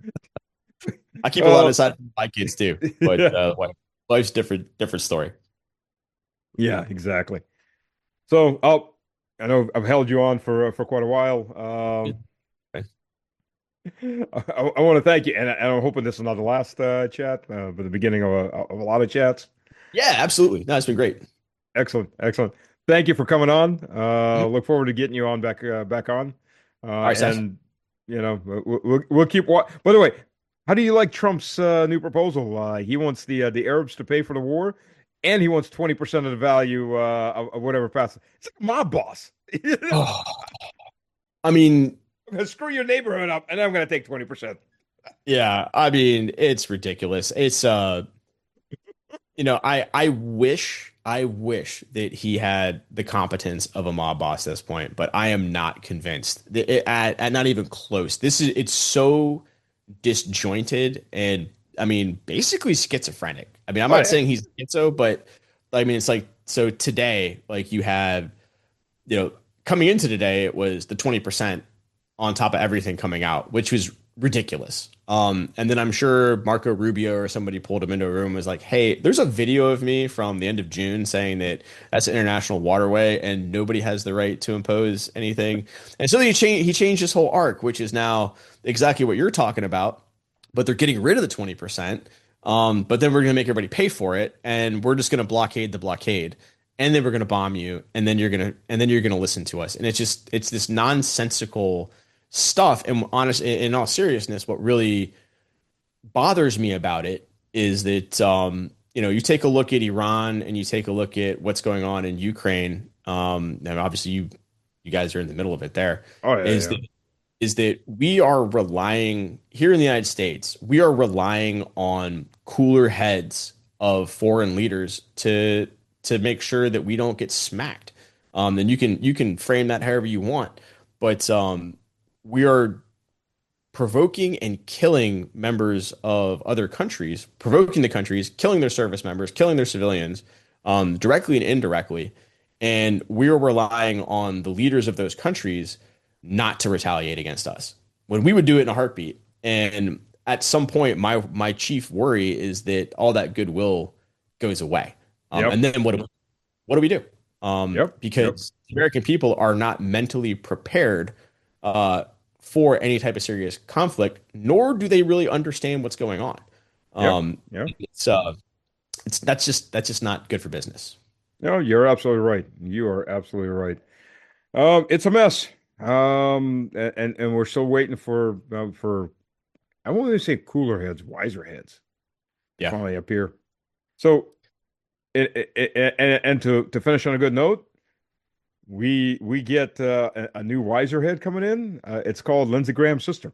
I keep a lot uh, inside for my kids too, but yeah, uh, wife- life's different. Different story. yeah, exactly. So, I'll, I know I've held you on for uh, for quite a while. Um, Okay. I, I want to thank you, and, I, and I'm hoping this is not the last uh, chat, uh, but the beginning of a of a lot of chats. Yeah, absolutely. No, it's been great. Excellent, excellent. Thank you for coming on. Uh, Mhm. look forward to getting you on back uh, back on. All Uh, right, Seth. and you know, we'll, we'll we'll keep. Wa By the way, how do you like Trump's uh, new proposal? Uh, he wants the uh, the Arabs to pay for the war, and he wants twenty percent of the value uh, of, of whatever passes. It's like a mob boss. Oh, I mean, I'm gonna screw your neighborhood up, and I'm gonna take twenty percent. yeah, I mean, it's ridiculous. It's uh, you know, I I wish I wish that he had the competence of a mob boss at this point, but I am not convinced. It, it- at, at not even close. This is it's so disjointed and I mean basically schizophrenic. I mean, I'm Oh not yeah, saying he's schizo, but I mean it's like so today, like you had, you know, coming into today, it was the twenty percent on top of everything coming out, which was ridiculous. Um, and then I'm sure Marco Rubio or somebody pulled him into a room and was like, hey, there's a video of me from the end of June saying that that's an international waterway and nobody has the right to impose anything. And so he changed he changed his whole arc, which is now exactly what you're talking about, but they're getting rid of the twenty percent. Um, but then we're going to make everybody pay for it, and we're just going to blockade the blockade, and then we're going to bomb you, and then you're going to and then you're going to listen to us. And it's just it's this nonsensical stuff. And honest, in all seriousness, what really bothers me about it is that um, you know you take a look at Iran and you take a look at what's going on in Ukraine. Um, and obviously you you guys are in the middle of it. There oh yeah, is yeah. that is that we are relying here in the United States. We are relying on cooler heads of foreign leaders to to make sure that we don't get smacked. Um, and you can you can frame that however you want, but um, we are provoking and killing members of other countries, provoking the countries, killing their service members, killing their civilians, um, directly and indirectly. And we're relying on the leaders of those countries not to retaliate against us when we would do it in a heartbeat. And at some point, my my chief worry is that all that goodwill goes away. Um, Yep, and then what do we, what do we do? Um, yep, yep. because the American people are not mentally prepared uh, for any type of serious conflict, nor do they really understand what's going on. Yep, Um, yep. it's uh, it's that's just that's just not good for business. No, you're absolutely right. You are absolutely right. Um, it's a mess. Um, a- and and we're still waiting for uh, for I won't even say cooler heads, wiser heads to Yeah. finally appear. So, it, it, it, and and to to finish on a good note, we we get uh, a, a new wiser head coming in. Uh, it's called Lindsey Graham's sister.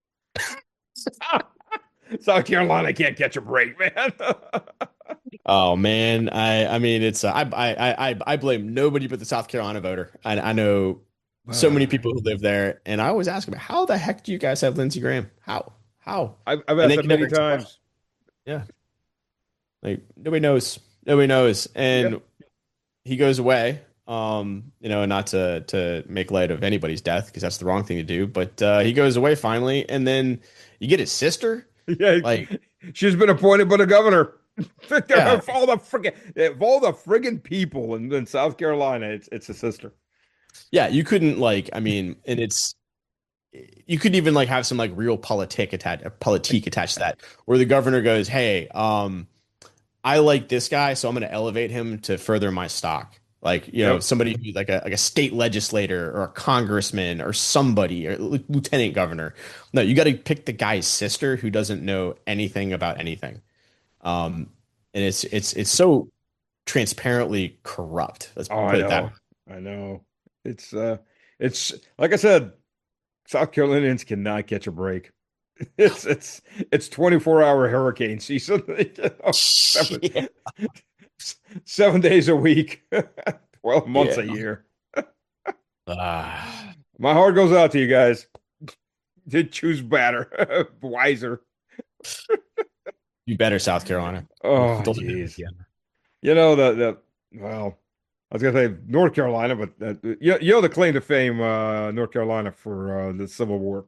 South Carolina can't catch a break, man. Oh man, I I mean it's uh, I I I I blame nobody but the South Carolina voter. I I know so many people who live there, and I always ask them, how the heck do you guys have Lindsey Graham? How how? I've, I've And asked they that can never many answer the question. times. Yeah, like nobody knows. Nobody knows, Yep. and he goes away. Um, you know, not to to make light of anybody's death because that's the wrong thing to do. But uh, he goes away finally, and then you get his sister. Yeah, Like, she's been appointed by the governor. yeah, Of all the friggin' of all the friggin' people in, in South Carolina, it's it's a sister. yeah. You couldn't like. I mean, and it's you could even like have some like real politic attached politique attached to that, where the governor goes, "Hey, um, I like this guy, so I'm going to elevate him to further my stock." Like, you know, Yep. somebody who's like a like a state legislator or a congressman or somebody or li- lieutenant governor. No, you got to pick the guy's sister who doesn't know anything about anything. Um, and it's it's it's so transparently corrupt. Let's Oh, I put it that way. know. I know. It's uh it's like I said, South Carolinians cannot catch a break. It's it's it's twenty-four hour hurricane season. You know, seven, Yeah. seven days a week, twelve months Yeah. a year. Ah, My heart goes out to you guys. Did choose better, wiser. you better, South Carolina. Oh, Don't- jeez. yeah. You know the the well, I was gonna say North Carolina, but uh, you, you know the claim to fame, uh, North Carolina for uh, the Civil War.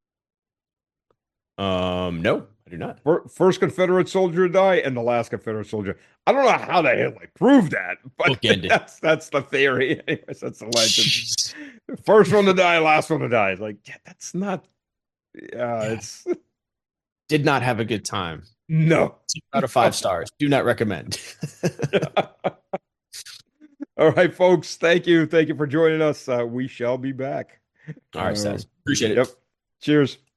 Um, no, I do not. Fir- First Confederate soldier to die and the last Confederate soldier. I don't know how the hell they proved that, but Bookended. that's that's the theory. Anyways, that's the legend. First one to die, last one to die. It's like, yeah, that's not. Uh, it's Did not have a good time. no. Two out of five stars. Do not recommend. All right, folks. Thank you. Thank you for joining us. Uh, we shall be back. All right, Uh, Stas. Appreciate it. Yep. Cheers.